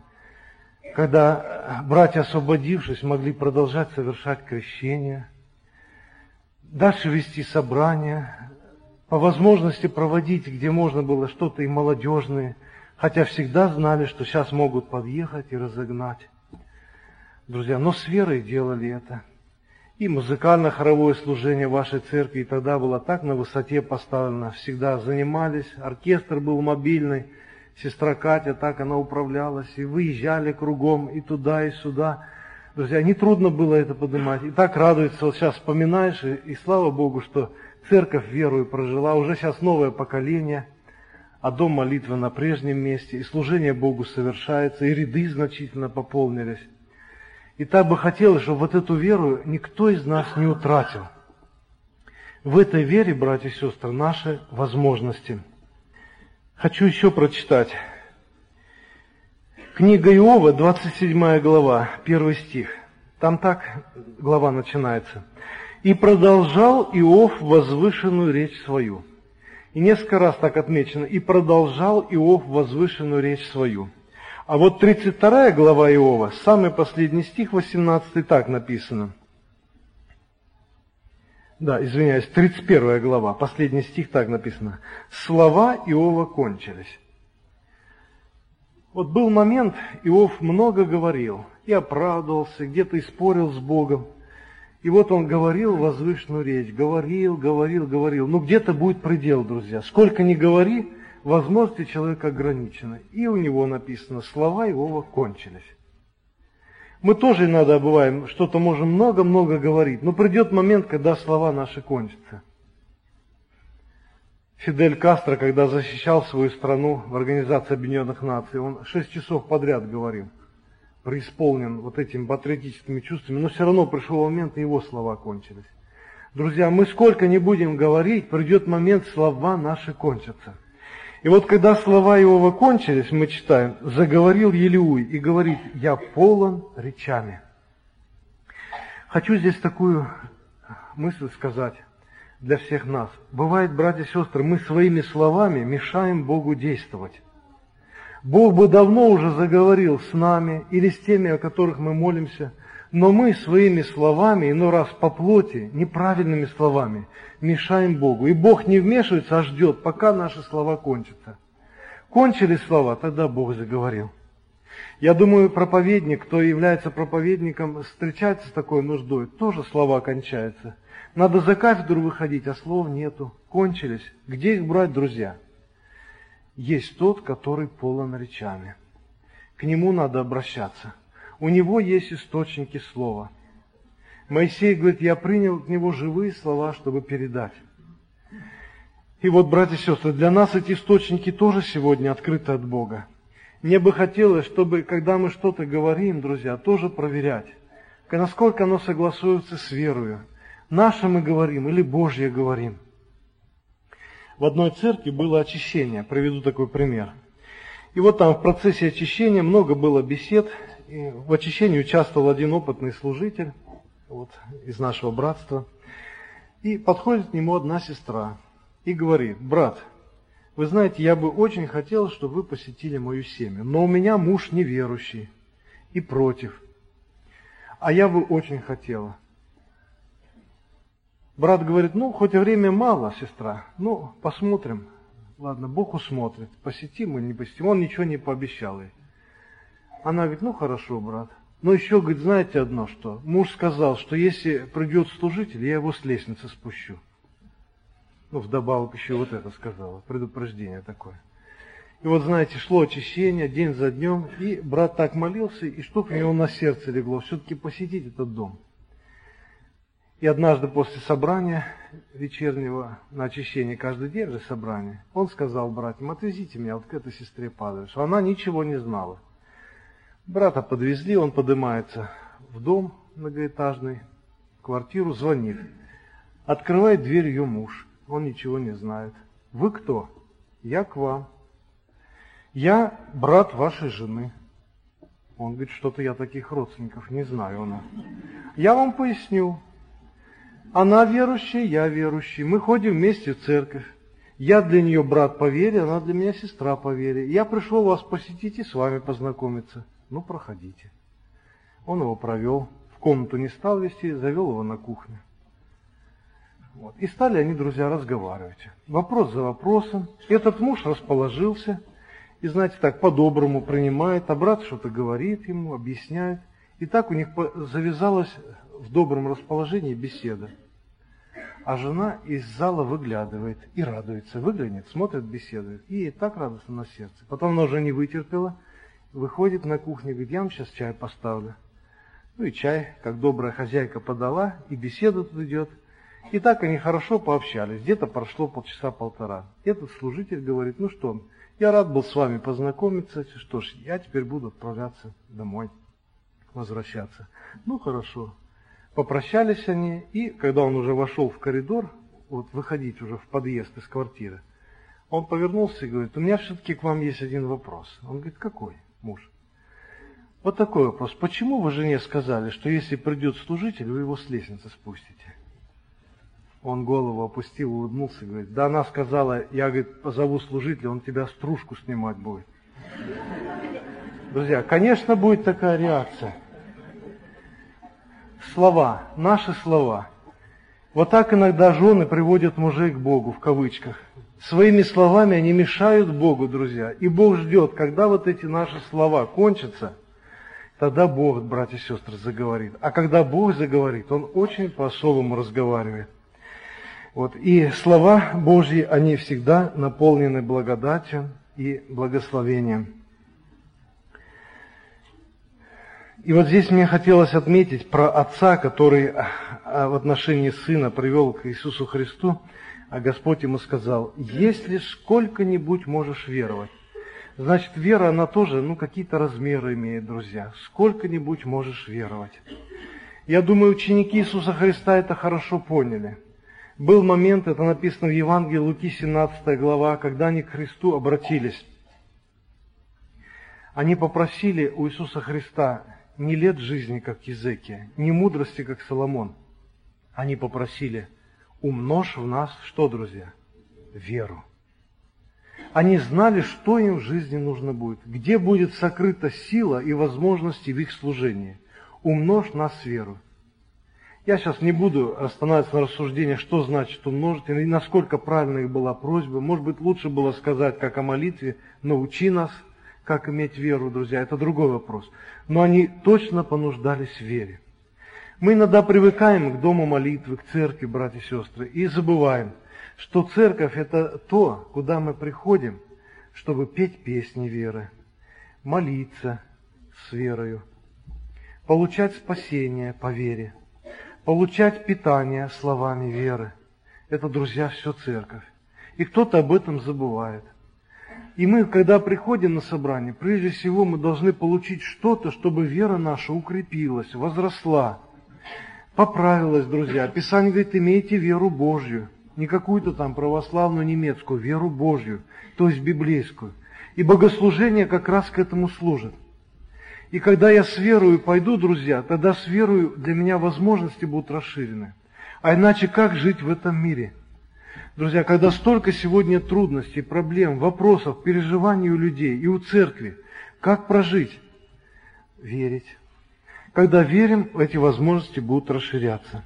когда братья, освободившись, могли продолжать совершать крещение. дальше вести собрания, по возможности проводить, где можно было что-то и молодежное, хотя всегда знали, что сейчас могут подъехать и разогнать. Друзья, но с верой делали это. И музыкально-хоровое служение вашей церкви и тогда было так на высоте поставлено. Всегда занимались, оркестр был мобильный, сестра Катя, так она управлялась, и выезжали кругом, и туда, и сюда. Друзья, нетрудно было это поднимать. И так радуется, вот сейчас вспоминаешь, и слава Богу, что церковь верою прожила, уже сейчас новое поколение, а дом молитвы на прежнем месте, и служение Богу совершается, и ряды значительно пополнились. И так бы хотелось, чтобы вот эту веру никто из нас не утратил. В этой вере, братья и сестры, наши возможности. Хочу еще прочитать. Книга Иова, 27 глава, 1 стих. Там так глава начинается. «И продолжал Иов возвышенную речь свою». И несколько раз так отмечено. «И продолжал Иов возвышенную речь свою». А вот 32 глава Иова, самый последний стих, 18, так написано. Да, извиняюсь, 31 глава, последний стих, так написано. «Слова Иова кончились». Вот был момент, Иов много говорил, и оправдывался, где-то и спорил с Богом. И вот он говорил возвышенную речь, говорил. Но где-то будет предел, друзья. Сколько ни говори, возможности человека ограничены. И у него написано, слова Иова кончились. Мы тоже иногда бываем, что-то можем много-много говорить, но придет момент, когда слова наши кончатся. Фидель Кастро, когда защищал свою страну в Организации Объединенных Наций, он 6 часов подряд говорил, преисполнен вот этими патриотическими чувствами, но все равно пришел момент, и его слова кончились. Друзья, мы сколько ни будем говорить, придет момент, слова наши кончатся. И вот когда слова Иова кончились, мы читаем, заговорил Елеуй и говорит, я полон речами. Хочу здесь такую мысль сказать для всех нас. Бывает, братья и сестры, мы своими словами мешаем Богу действовать. Бог бы давно уже заговорил с нами или с теми, о которых мы молимся, но мы своими словами, иной раз по плоти, неправильными словами, мешаем Богу. И Бог не вмешивается, а ждет, пока наши слова кончатся. Кончились слова, тогда Бог заговорил. Я думаю, проповедник, кто является проповедником, встречается с такой нуждой, тоже слова кончаются. Надо за кафедру выходить, а слов нету. Кончились. Где их брать, друзья? Есть тот, который полон речами. К нему надо обращаться. У него есть источники слова. Моисей говорит, я принял от него живые слова, чтобы передать. И вот, братья и сестры, для нас эти источники тоже сегодня открыты от Бога. Мне бы хотелось, чтобы, когда мы что-то говорим, друзья, тоже проверять, насколько оно согласуется с верою. Наше мы говорим или Божье говорим. В одной церкви было очищение, приведу такой пример. И вот там в процессе очищения много было бесед. И в очищении участвовал один опытный служитель вот, из нашего братства. И подходит к нему одна сестра и говорит, брат, вы знаете, я бы очень хотел, чтобы вы посетили мою семью, но у меня муж неверующий и против. А я бы очень хотела. Брат говорит, хоть и время мало, сестра, посмотрим. Ладно, Бог усмотрит, посетим или не посетим. Он ничего не пообещал ей. Она говорит, хорошо, брат. Но еще, говорит, знаете одно, что? Муж сказал, что если придет служитель, я его с лестницы спущу. Вдобавок еще вот это сказала, предупреждение такое. И вот, знаете, шло очищение день за днем, и брат так молился, и что-то у него на сердце легло, все-таки посетить этот дом. И однажды после собрания вечернего на очищение, каждый день же собрание, он сказал братьям, отвезите меня вот к этой сестре Падаевич. Она ничего не знала. Брата подвезли, он поднимается в дом многоэтажный, в квартиру, звонит. Открывает дверь ее муж, он ничего не знает. Вы кто? Я к вам. Я брат вашей жены. Он говорит, что-то я таких родственников не знаю. Она. Я вам поясню. Она верующая, я верующий. Мы ходим вместе в церковь. Я для нее брат по вере, она для меня сестра по вере. Я пришел вас посетить и с вами познакомиться. Проходите. Он его провел. В комнату не стал вести, завел его на кухню. Вот. И стали они, друзья, разговаривать. Вопрос за вопросом. Этот муж расположился и, знаете, так по-доброму принимает, а брат что-то говорит ему, объясняет. И так у них завязалась в добром расположении беседа. А жена из зала выглядывает и радуется. Выглянет, смотрит, беседует. И ей так радостно на сердце. Потом она уже не вытерпела, выходит на кухню и говорит: я вам сейчас чай поставлю. Ну и чай, как добрая хозяйка, подала, и беседа тут идет. И так они хорошо пообщались. Где-то прошло полчаса-полтора. Этот служитель говорит: ну что, я рад был с вами познакомиться. Что ж, я теперь буду отправляться домой, возвращаться. Ну хорошо. Попрощались они, и когда он уже вошел в коридор, вот выходить уже в подъезд из квартиры, он повернулся и говорит: у меня все-таки к вам есть один вопрос. Он говорит: какой, муж? Вот такой вопрос. Почему вы жене сказали, что если придет служитель, вы его с лестницы спустите? Он голову опустил, улыбнулся и говорит: да она сказала, я, говорит, позову служителя, он тебя стружку снимать будет. Друзья, конечно, будет такая реакция. Слова, наши слова. Вот так иногда жены приводят мужей к Богу, в кавычках. Своими словами они мешают Богу, друзья. И Бог ждет, когда вот эти наши слова кончатся, тогда Бог, братья и сестры, заговорит. А когда Бог заговорит, Он очень по-особому разговаривает. Вот. И слова Божьи, они всегда наполнены благодатью и благословением. И вот здесь мне хотелось отметить про отца, который в отношении сына привел к Иисусу Христу, а Господь ему сказал: если сколько-нибудь можешь веровать. Значит, вера, она тоже, какие-то размеры имеет, друзья. Сколько-нибудь можешь веровать. Я думаю, ученики Иисуса Христа это хорошо поняли. Был момент, это написано в Евангелии Луки, 17 глава, когда они к Христу обратились. Они попросили у Иисуса Христа не лет жизни, как Езекия, не мудрости, как Соломон. Они попросили: умножь в нас, что, друзья? Веру. Они знали, что им в жизни нужно будет, где будет сокрыта сила и возможности в их служении. Умножь в нас веру. Я сейчас не буду останавливаться на рассуждениях, что значит умножить, и насколько правильна их была просьба. Может быть, лучше было сказать, как о молитве: научи нас, как иметь веру, друзья. Это другой вопрос. Но они точно понуждались в вере. Мы иногда привыкаем к дому молитвы, к церкви, братья и сестры, и забываем, что церковь – это то, куда мы приходим, чтобы петь песни веры, молиться с верою, получать спасение по вере, получать питание словами веры. Это, друзья, все церковь. И кто-то об этом забывает. И мы, когда приходим на собрание, прежде всего мы должны получить что-то, чтобы вера наша укрепилась, возросла, поправилась, друзья. Писание говорит: имейте веру Божью. Не какую-то там православную немецкую, веру Божью, то есть библейскую. И богослужение как раз к этому служит. И когда я с верою пойду, друзья, тогда с верою для меня возможности будут расширены. А иначе как жить в этом мире? Друзья, когда столько сегодня трудностей, проблем, вопросов, переживаний у людей и у церкви, как прожить? Верить. Когда верим, эти возможности будут расширяться.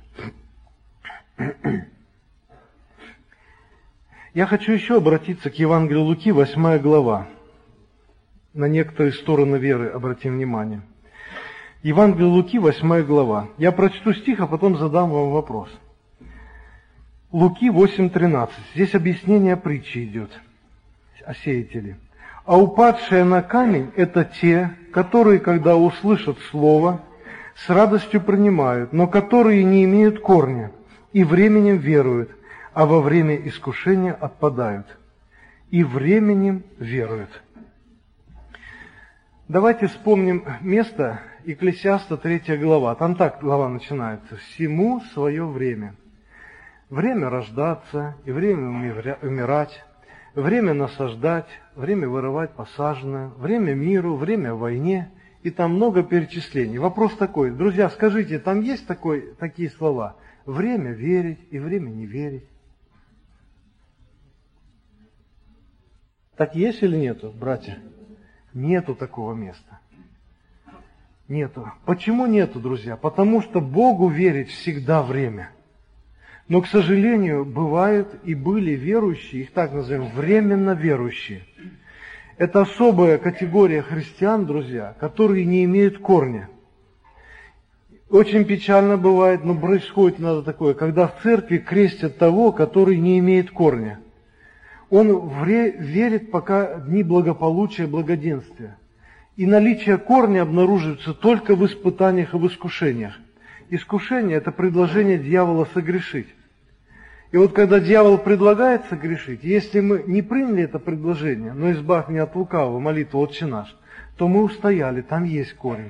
Я хочу еще обратиться к Евангелию Луки, 8 глава. На некоторые стороны веры обратим внимание. Евангелие Луки, 8 глава. Я прочту стих, а потом задам вам вопрос. Луки 8:13. Здесь объяснение притчи идет о сеятеле. А упадшие на камень – это те, которые, когда услышат слово, с радостью принимают, но которые не имеют корня и временем веруют, а во время искушения отпадают. И временем веруют. Давайте вспомним место Екклесиаста 3 глава. Там так глава начинается. «Всему свое время». Время рождаться и время умирать, время насаждать, время вырывать посаженное, время миру, время войне, и там много перечислений. Вопрос такой: друзья, скажите, там есть такие слова? Время верить и время не верить. Так есть или нету, братья? Нету такого места. Нету. Почему нету, друзья? Потому что Богу верить всегда время. Но, к сожалению, бывают и были верующие, их так назовем, временно верующие. Это особая категория христиан, друзья, которые не имеют корня. Очень печально бывает, но происходит иногда такое, когда в церкви крестят того, который не имеет корня. Он верит, пока дни благополучия, благоденствия. И наличие корня обнаруживается только в испытаниях и в искушениях. Искушение – это предложение дьявола согрешить. И вот когда дьявол предлагает согрешить, если мы не приняли это предложение, но избавь меня от лукавого, молитву «Отче наш», то мы устояли, там есть корень.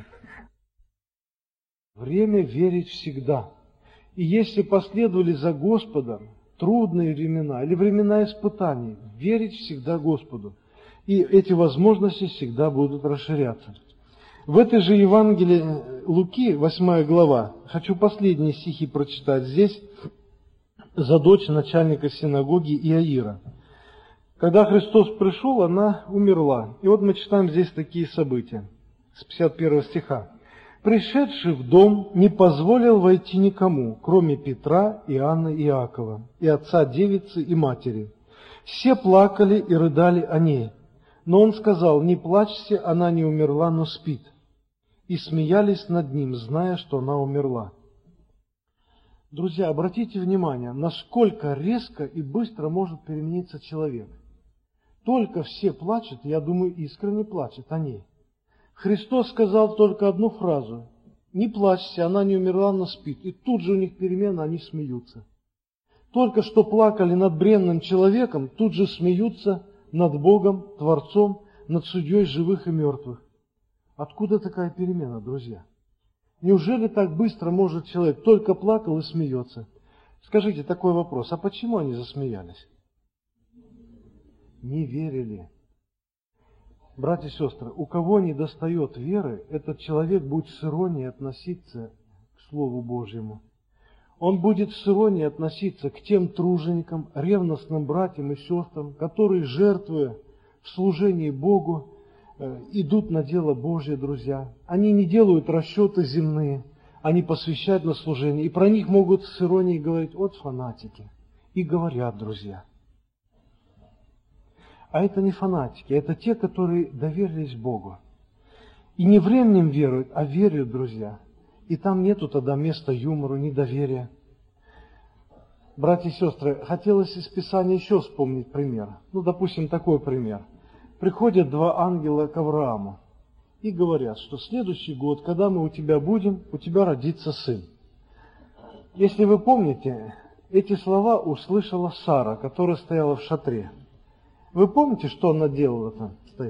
Время верить всегда. И если последовали за Господом трудные времена или времена испытаний, верить всегда Господу. И эти возможности всегда будут расширяться. В этой же Евангелии Луки, 8 глава, хочу последние стихи прочитать здесь, за дочь начальника синагоги Иаира. Когда Христос пришел, она умерла. И вот мы читаем здесь такие события, с 51 стиха. «Пришедший в дом не позволил войти никому, кроме Петра, Иоанна и Иакова, и отца девицы и матери. Все плакали и рыдали о ней. Но он сказал: не плачьте, она не умерла, но спит. И смеялись над ним, зная, что она умерла». Друзья, обратите внимание, насколько резко и быстро может перемениться человек. Только все плачут, я думаю, искренне плачут о ней. Христос сказал только одну фразу: не плачьте, она не умерла, но спит. И тут же у них перемена, они смеются. Только что плакали над бренным человеком, тут же смеются над Богом, Творцом, над судьей живых и мертвых. Откуда такая перемена, друзья? Неужели так быстро может человек только плакал и смеется? Скажите такой вопрос: а почему они засмеялись? Не верили. Братья и сестры, у кого не достает веры, этот человек будет с иронией относиться к Слову Божьему. Он будет с иронией относиться к тем труженикам, ревностным братьям и сестрам, которые, жертвуя в служении Богу, идут на дело Божье, друзья. Они не делают расчеты земные, они посвящают на служение. И про них могут с иронией говорить: вот фанатики. И говорят, друзья. А это не фанатики, это те, которые доверились Богу. И не временем веруют, а веруют, друзья. И там нету тогда места юмору, недоверия. Братья и сестры, хотелось из Писания еще вспомнить пример. Ну, допустим, такой пример. Приходят два ангела к Аврааму и говорят, что следующий год, когда мы у тебя будем, у тебя родится сын. Если вы помните, эти слова услышала Сара, которая стояла в шатре. Вы помните, что она делала там?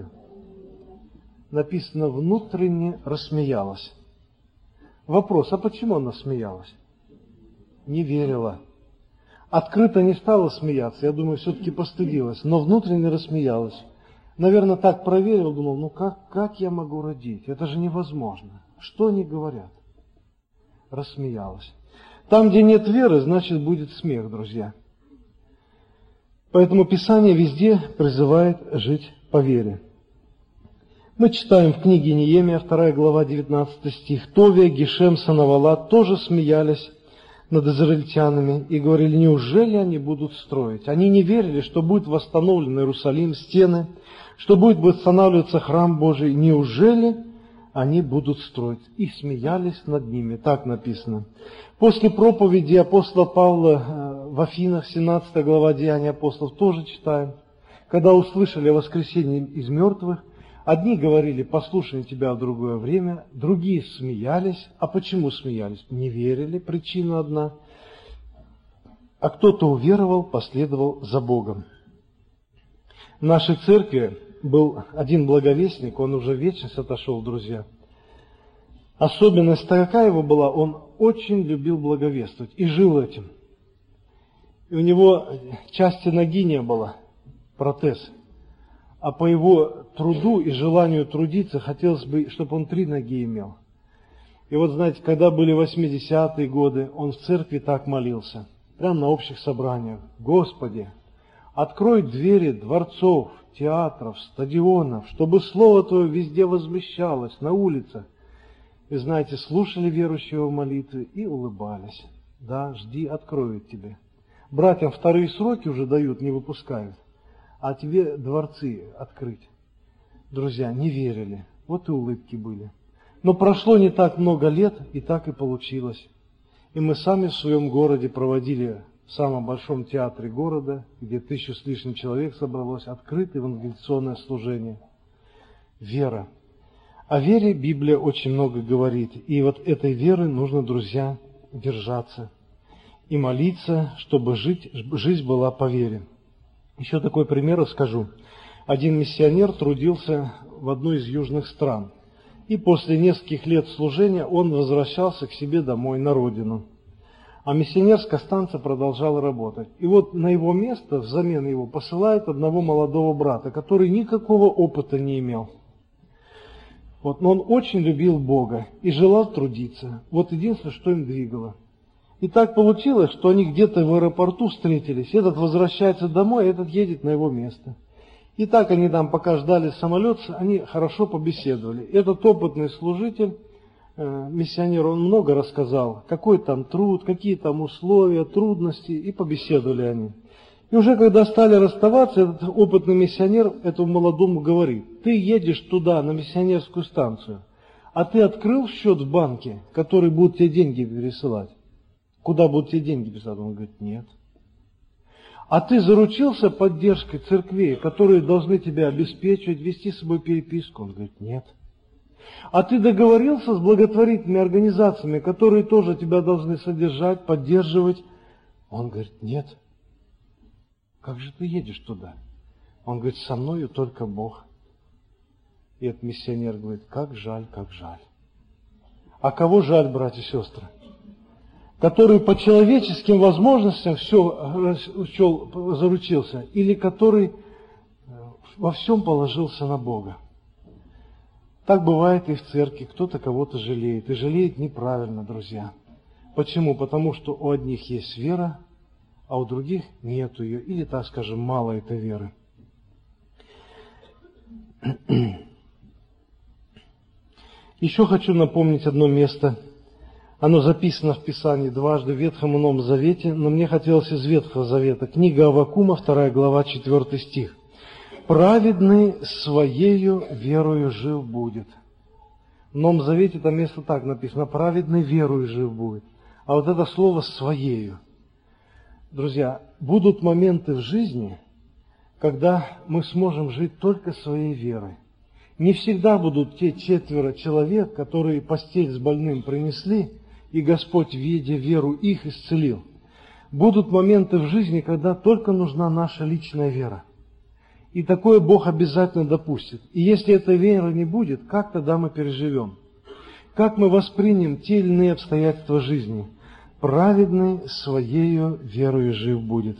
Написано: внутренне рассмеялась. Вопрос: а почему она смеялась? Не верила. Открыто не стала смеяться, я думаю, все-таки постыдилась, но внутренне рассмеялась. Наверное, так проверил, думал: ну как я могу родить? Это же невозможно. Что они говорят? Рассмеялась. Там, где нет веры, значит, будет смех, друзья. Поэтому Писание везде призывает жить по вере. Мы читаем в книге Неемия, 2 глава, 19 стих. Товия, Гешем, Санавалат тоже смеялись над израильтянами и говорили: неужели они будут строить? Они не верили, что будет восстановлен Иерусалим, стены, что будет восстанавливаться храм Божий. Неужели они будут строить? И смеялись над ними. Так написано. После проповеди апостола Павла в Афинах, 17 глава Деяния апостолов, тоже читаем. Когда услышали о воскресении из мертвых, одни говорили: послушаем тебя в другое время, другие смеялись. А почему смеялись? Не верили, причина одна. А кто-то уверовал, последовал за Богом. В нашей церкви был один благовестник, он уже в вечность отошел, друзья. Особенность такая его была, он очень любил благовествовать и жил этим. И у него части ноги не было, протез. А по его труду и желанию трудиться хотелось бы, чтобы он 3 ноги имел. И вот знаете, когда были 80-е годы, он в церкви так молился, прямо на общих собраниях: Господи, открой двери дворцов, театров, стадионов, чтобы Слово Твое везде возвещалось, на улицах. И знаете, слушали верующего молитвы и улыбались. Да, жди, откроют тебе. Братьям вторые сроки уже дают, не выпускают, а тебе дворцы открыть. Друзья, не верили, вот и улыбки были. Но прошло не так много лет, и так и получилось. И мы сами в своем городе проводили в самом большом театре города, где 1000 с лишним человек собралось, открытое евангелизационное служение. Вера. О вере Библия очень много говорит. И вот этой веры нужно, друзья, держаться и молиться, чтобы жизнь была по вере. Еще такой пример расскажу. Один миссионер трудился в одной из южных стран. И после нескольких лет служения он возвращался к себе домой, на родину. А миссионерская станция продолжала работать. И вот на его место, взамен его, посылают одного молодого брата, который никакого опыта не имел. Вот, но он очень любил Бога и желал трудиться. Вот единственное, что им двигало. И так получилось, что они где-то в аэропорту встретились. Этот возвращается домой, а этот едет на его место. И так они там, пока ждали самолет, они хорошо побеседовали. Этот опытный служитель, миссионер, он много рассказал, какой там труд, какие там условия, трудности, и побеседовали они. И уже когда стали расставаться, этот опытный миссионер этому молодому говорит: ты едешь туда, на миссионерскую станцию, а ты открыл счет в банке, который будет тебе деньги пересылать? Куда будут тебе деньги писать? Он говорит: нет. А ты заручился поддержкой церквей, которые должны тебя обеспечивать, вести с собой переписку? Он говорит: нет. А ты договорился с благотворительными организациями, которые тоже тебя должны содержать, поддерживать? Он говорит: нет. Как же ты едешь туда? Он говорит: со мною только Бог. И этот миссионер говорит: как жаль, как жаль. А кого жаль, братья и сестры? Который по человеческим возможностям все заручился, или который во всем положился на Бога. Так бывает и в церкви, кто-то кого-то жалеет, и жалеет неправильно, друзья. Почему? Потому что у одних есть вера, а у других нету ее, или, так скажем, мало этой веры. Еще хочу напомнить одно место. Оно записано в Писании дважды, в Ветхом и Новом Завете, но мне хотелось из Ветхого Завета. Книга Аввакума, 2 глава, 4 стих. «Праведный своею верою жив будет». В Новом Завете там место так написано: «Праведный верою жив будет». А вот это слово «своею». Друзья, будут моменты в жизни, когда мы сможем жить только своей верой. Не всегда будут те 4 человек, которые постель с больным принесли, и Господь, видя веру их, исцелил. Будут моменты в жизни, когда только нужна наша личная вера. И такое Бог обязательно допустит. И если этой веры не будет, как тогда мы переживем? Как мы воспримем те или иные обстоятельства жизни? Праведный своею верою жив будет.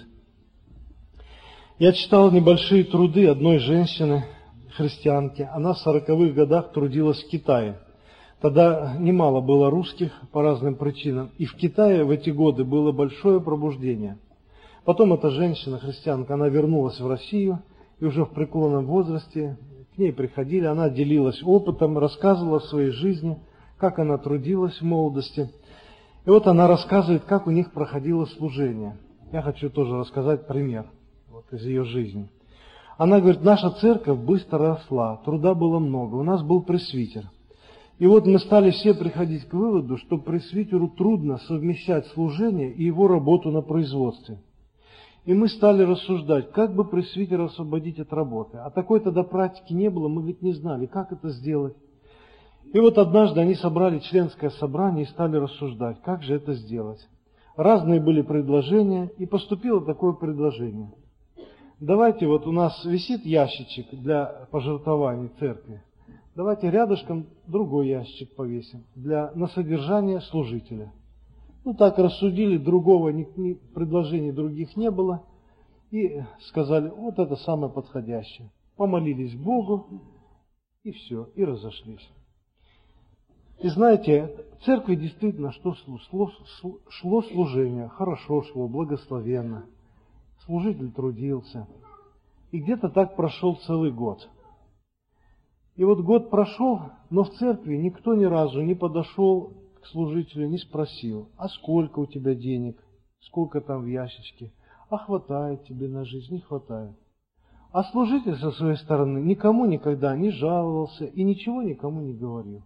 Я читал небольшие труды одной женщины, христианки. Она в 40-х годах трудилась в Китае. Тогда немало было русских по разным причинам. И в Китае в эти годы было большое пробуждение. Потом эта женщина, христианка, она вернулась в Россию, и уже в преклонном возрасте к ней приходили, она делилась опытом, рассказывала о своей жизни, как она трудилась в молодости. И вот она рассказывает, как у них проходило служение. Я хочу тоже рассказать пример из ее жизни. Она говорит: наша церковь быстро росла, труда было много, у нас был пресвитер. И вот мы стали все приходить к выводу, что пресвитеру трудно совмещать служение и его работу на производстве. И мы стали рассуждать, как бы пресвитера освободить от работы. А такой тогда практики не было, мы ведь не знали, как это сделать. И вот однажды они собрали членское собрание и стали рассуждать, как же это сделать. Разные были предложения, и поступило такое предложение. Давайте, вот у нас висит ящичек для пожертвований церкви. Давайте рядышком другой ящик повесим на содержание служителя. Ну так рассудили, другого предложений других не было. И сказали: вот это самое подходящее. Помолились Богу, и все, и разошлись. И знаете, в церкви действительно шло служение, хорошо шло, благословенно. Служитель трудился. И где-то так прошел целый год. И вот год прошел, но в церкви никто ни разу не подошел к к служителю, не спросил, а сколько у тебя денег, сколько там в ящичке, а хватает тебе на жизнь, не хватает. А служитель со своей стороны никому никогда не жаловался и ничего никому не говорил.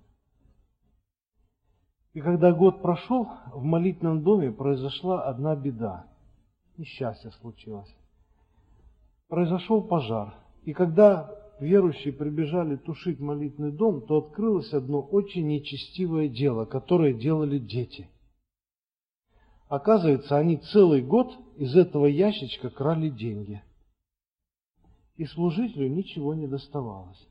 И когда год прошел, в молитвенном доме произошла одна беда. Несчастье случилось. Произошел пожар. И когда верующие прибежали тушить молитвенный дом, то открылось одно очень нечестивое дело, которое делали дети. Оказывается, они целый год из этого ящичка крали деньги. И служителю ничего не доставалось.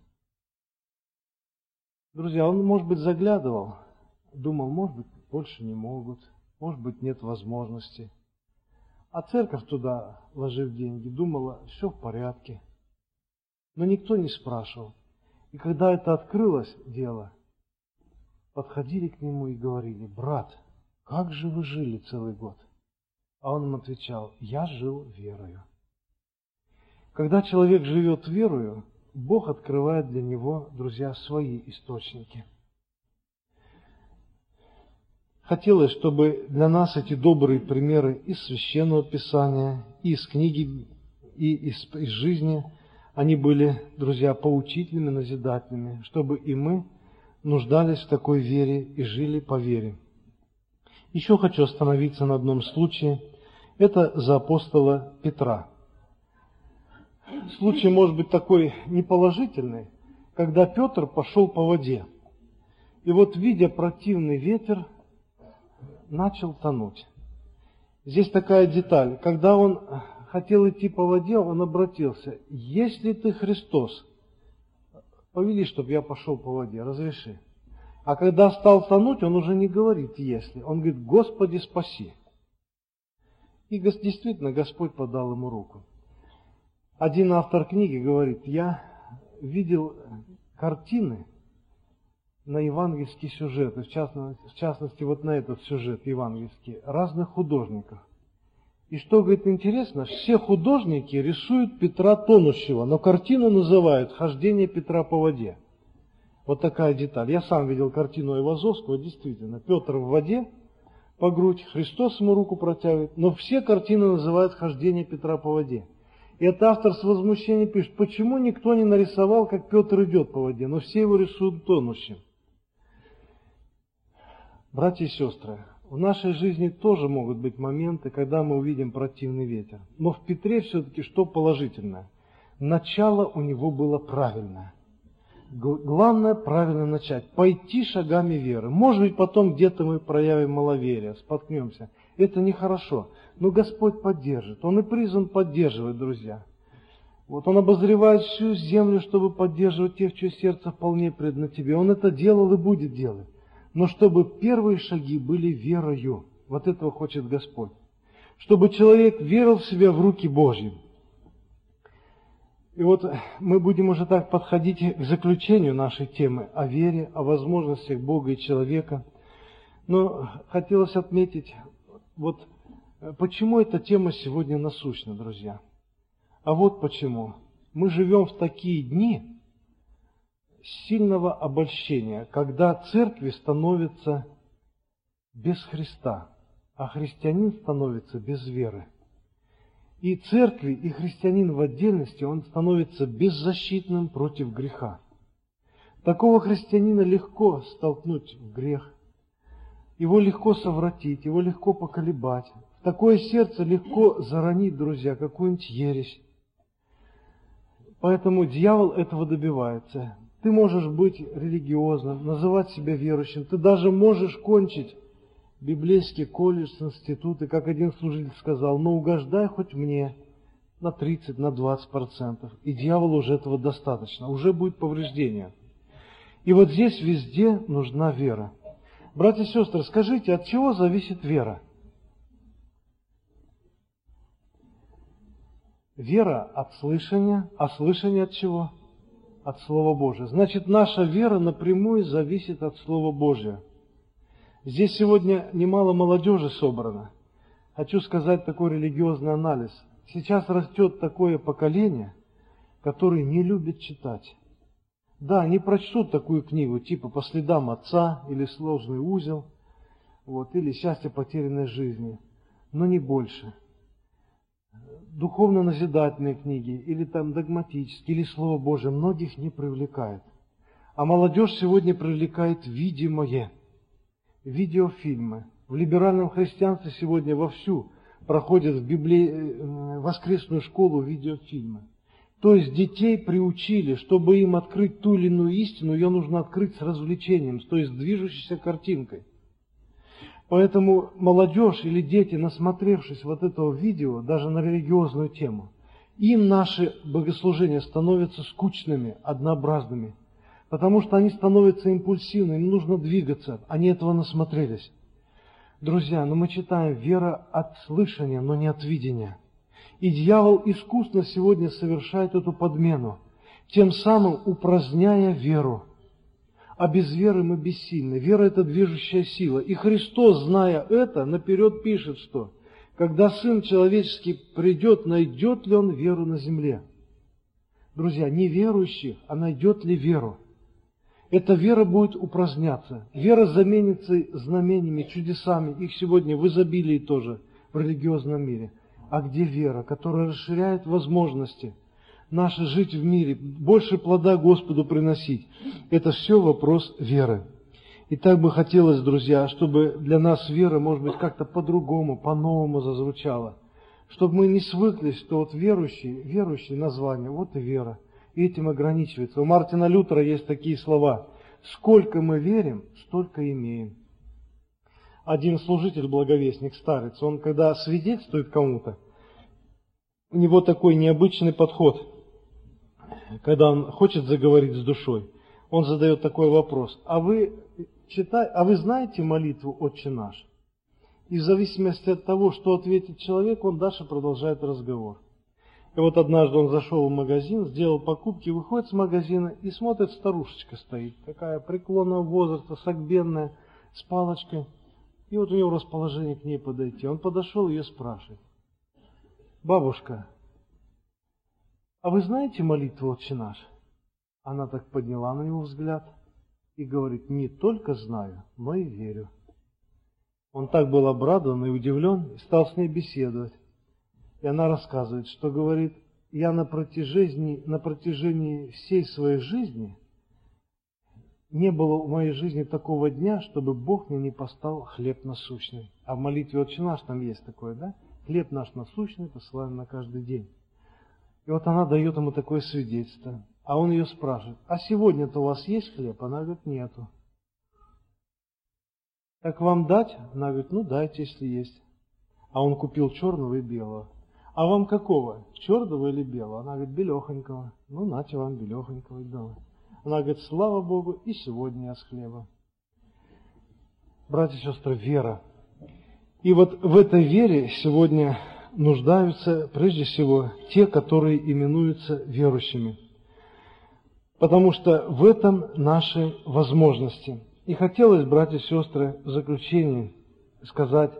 Друзья, он, может быть, заглядывал, думал, может быть, больше не могут, может быть, нет возможности. А церковь туда, вложив деньги, думала, все в порядке. Но никто не спрашивал. И когда это открылось дело, подходили к нему и говорили: брат, как же вы жили целый год? А он им отвечал: я жил верою. Когда человек живет верою, Бог открывает для него, друзья, свои источники. Хотелось, чтобы для нас эти добрые примеры из Священного Писания, и из книги, и из жизни, они были, друзья, поучительными, назидательными, чтобы и мы нуждались в такой вере и жили по вере. Еще хочу остановиться на одном случае. Это за апостола Петра. Случай может быть такой неположительный, когда Петр пошел по воде. И вот, видя противный ветер, начал тонуть. Здесь такая деталь. Когда он хотел идти по воде, он обратился: если ты Христос, повели, чтобы я пошел по воде, разреши. А когда стал тонуть, он уже не говорит «если», он говорит: Господи, спаси. И действительно Господь подал ему руку. Один автор книги говорит: я видел картины на евангельский сюжет, в частности вот на этот сюжет евангельский, разных художников. И что, говорит, интересно, все художники рисуют Петра тонущего, но картину называют «Хождение Петра по воде». Вот такая деталь. Я сам видел картину Айвазовского, действительно, Петр в воде по грудь, Христос ему руку протягивает, но все картины называют «Хождение Петра по воде». И этот автор с возмущением пишет: почему никто не нарисовал, как Петр идет по воде, но все его рисуют тонущим. Братья и сестры, в нашей жизни тоже могут быть моменты, когда мы увидим противный ветер. Но в Петре все-таки что положительное? Начало у него было правильное. Главное правильно начать. Пойти шагами веры. Может быть, потом где-то мы проявим маловерие, споткнемся. Это нехорошо. Но Господь поддержит. Он и призван поддерживать, друзья. Вот Он обозревает всю землю, чтобы поддерживать тех, чье сердце вполне предано Тебе. Он это делал и будет делать. Но чтобы первые шаги были верою. Вот этого хочет Господь. Чтобы человек верил в себя в руки Божьи. И вот мы будем уже так подходить к заключению нашей темы о вере, о возможностях Бога и человека. Но хотелось отметить, вот почему эта тема сегодня насущна, друзья. А вот почему. Мы живем в такие дни сильного обольщения, когда церкви становятся без Христа, а христианин становится без веры. И церкви, и христианин в отдельности, он становится беззащитным против греха. Такого христианина легко столкнуть в грех, его легко совратить, его легко поколебать. В такое сердце легко заронить, друзья, какую-нибудь ересь. Поэтому дьявол этого добивается. Ты можешь быть религиозным, называть себя верующим, ты даже можешь кончить библейский колледж, институт, и как один служитель сказал: но угождай хоть мне на 30, на 20%. И дьяволу уже этого достаточно, уже будет повреждение. И вот здесь везде нужна вера. Братья и сестры, скажите, от чего зависит вера? Вера от слышания, а слышание от чего? От Слова Божия. Значит, наша вера напрямую зависит от Слова Божия. Здесь сегодня немало молодежи собрано. Хочу сказать такой религиозный анализ. Сейчас растет такое поколение, которое не любит читать. Да, они прочтут такую книгу, типа «По следам отца» или «Сложный узел», вот, или счастье потерянной жизни, но не больше. Духовно-назидательные книги, или там догматические, или Слово Божие многих не привлекает. А молодежь сегодня привлекает видимое, видеофильмы. В либеральном христианстве сегодня вовсю проходят в воскресную школу видеофильмы. То есть детей приучили, чтобы им открыть ту или иную истину, ее нужно открыть с развлечением, то есть с движущейся картинкой. Поэтому молодежь или дети, насмотревшись вот этого видео, даже на религиозную тему, им наши богослужения становятся скучными, однообразными, потому что они становятся импульсивными, им нужно двигаться, они этого насмотрелись. Друзья, мы читаем «вера от слышания, но не от видения». И дьявол искусно сегодня совершает эту подмену, тем самым упраздняя веру. А без веры мы бессильны. Вера – это движущая сила. И Христос, зная это, наперед пишет, что когда Сын Человеческий придет, найдет ли Он веру на земле? Друзья, не верующих, а найдет ли веру? Эта вера будет упраздняться. Вера заменится знамениями, чудесами. Их сегодня в изобилии тоже в религиозном мире. А где вера, которая расширяет возможности наши жить в мире, больше плода Господу приносить? Это все вопрос веры. И так бы хотелось, друзья, чтобы для нас вера, может быть, как-то по-другому, по-новому зазвучала. Чтобы мы не свыклись, что вот верующий название, вот и вера. И этим ограничивается. У Мартина Лютера есть такие слова: «Сколько мы верим, столько имеем». Один служитель, благовестник, старец, он когда свидетельствует кому-то, у него такой необычный подход. Когда он хочет заговорить с душой, он задает такой вопрос: а вы знаете молитву «Отче наш»? И в зависимости от того, что ответит человек, он дальше продолжает разговор. И вот однажды он зашел в магазин, сделал покупки, выходит с магазина и смотрит, старушечка стоит, такая преклонного возраста, согбенная, с палочкой. И вот у него расположение к ней подойти. Он подошел и ее спрашивает: «Бабушка, а вы знаете молитву «Отче наш»?» Она так подняла на него взгляд и говорит: «Не только знаю, но и верю». Он так был обрадован и удивлен, и стал с ней беседовать. И она рассказывает, что, говорит, я на протяжении всей своей жизни не было в моей жизни такого дня, чтобы Бог мне не поставил хлеб насущный. А в молитве «Отче наш» там есть такое, да? Хлеб наш насущный посылаем на каждый день. И вот она дает ему такое свидетельство. А он ее спрашивает: а сегодня-то у вас есть хлеб? Она говорит: нету. Так вам дать? Она говорит: ну дайте, если есть. А он купил черного и белого. А вам какого? Черного или белого? Она говорит: белехонького. Ну, нате вам белехонького и дала. Она говорит: слава Богу, и сегодня я с хлебом. Братья и сестры, вера. И вот в этой вере сегодня нуждаются прежде всего те, которые именуются верующими. Потому что в этом наши возможности. И хотелось, братья и сестры, в заключение сказать,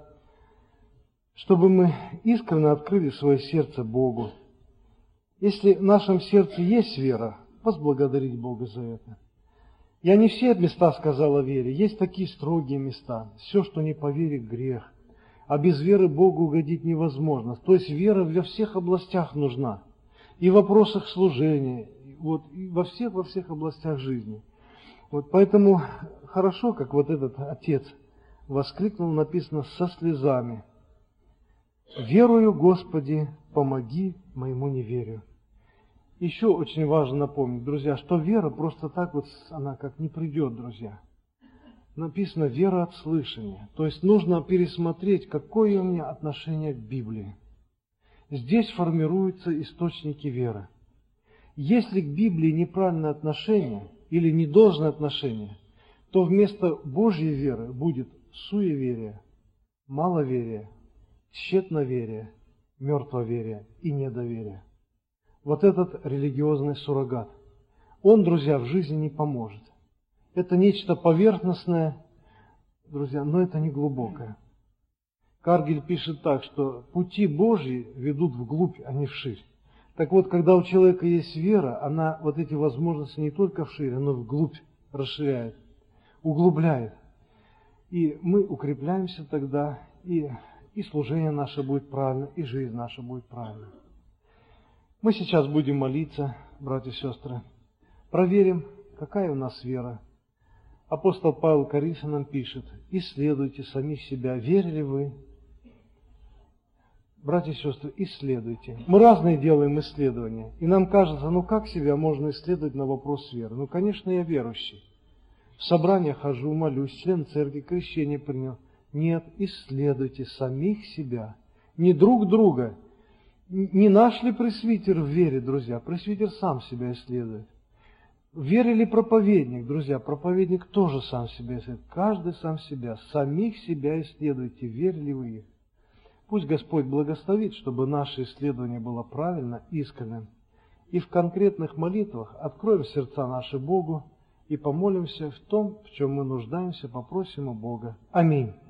чтобы мы искренне открыли свое сердце Богу. Если в нашем сердце есть вера, возблагодарить Бога за это. Я не все места сказал о вере. Есть такие строгие места. Все, что не по вере, грех. А без веры Богу угодить невозможно. То есть вера во всех областях нужна. И в вопросах служения, и во всех областях жизни. Вот поэтому хорошо, как вот этот отец воскликнул, написано, со слезами: «Верую, Господи, помоги моему неверию». Еще очень важно напомнить, друзья, что вера просто так вот, она как не придет, друзья. Написано «вера от слышания». То есть нужно пересмотреть, какое у меня отношение к Библии. Здесь формируются источники веры. Если к Библии неправильное отношение или недолжное отношение, то вместо Божьей веры будет суеверие, маловерие, тщетноверие, мертвоверие и недоверие. Вот этот религиозный суррогат, он, друзья, в жизни не поможет. Это нечто поверхностное, друзья, но это не глубокое. Каргель пишет так, что пути Божьи ведут вглубь, а не вширь. Так вот, когда у человека есть вера, она вот эти возможности не только вширь, но и вглубь расширяет, углубляет. И мы укрепляемся тогда, и служение наше будет правильно, и жизнь наша будет правильна. Мы сейчас будем молиться, братья и сестры. Проверим, какая у нас вера. Апостол Павел Коринфянам пишет: «Исследуйте самих себя, верили вы». Братья и сестры, исследуйте. Мы разные делаем исследования. И нам кажется, как себя можно исследовать на вопрос веры? Конечно, я верующий. В собрания хожу, молюсь, член церкви, крещение принял. Нет, исследуйте самих себя. Не друг друга. Не наш ли пресвитер в вере, друзья? Пресвитер сам себя исследует. Вере ли проповедник, друзья? Проповедник тоже сам себя исследует. Каждый сам себя. Самих себя исследуйте, верили вы их. Пусть Господь благословит, чтобы наше исследование было правильно, искренним. И в конкретных молитвах откроем сердца наши Богу и помолимся в том, в чем мы нуждаемся, попросим у Бога. Аминь.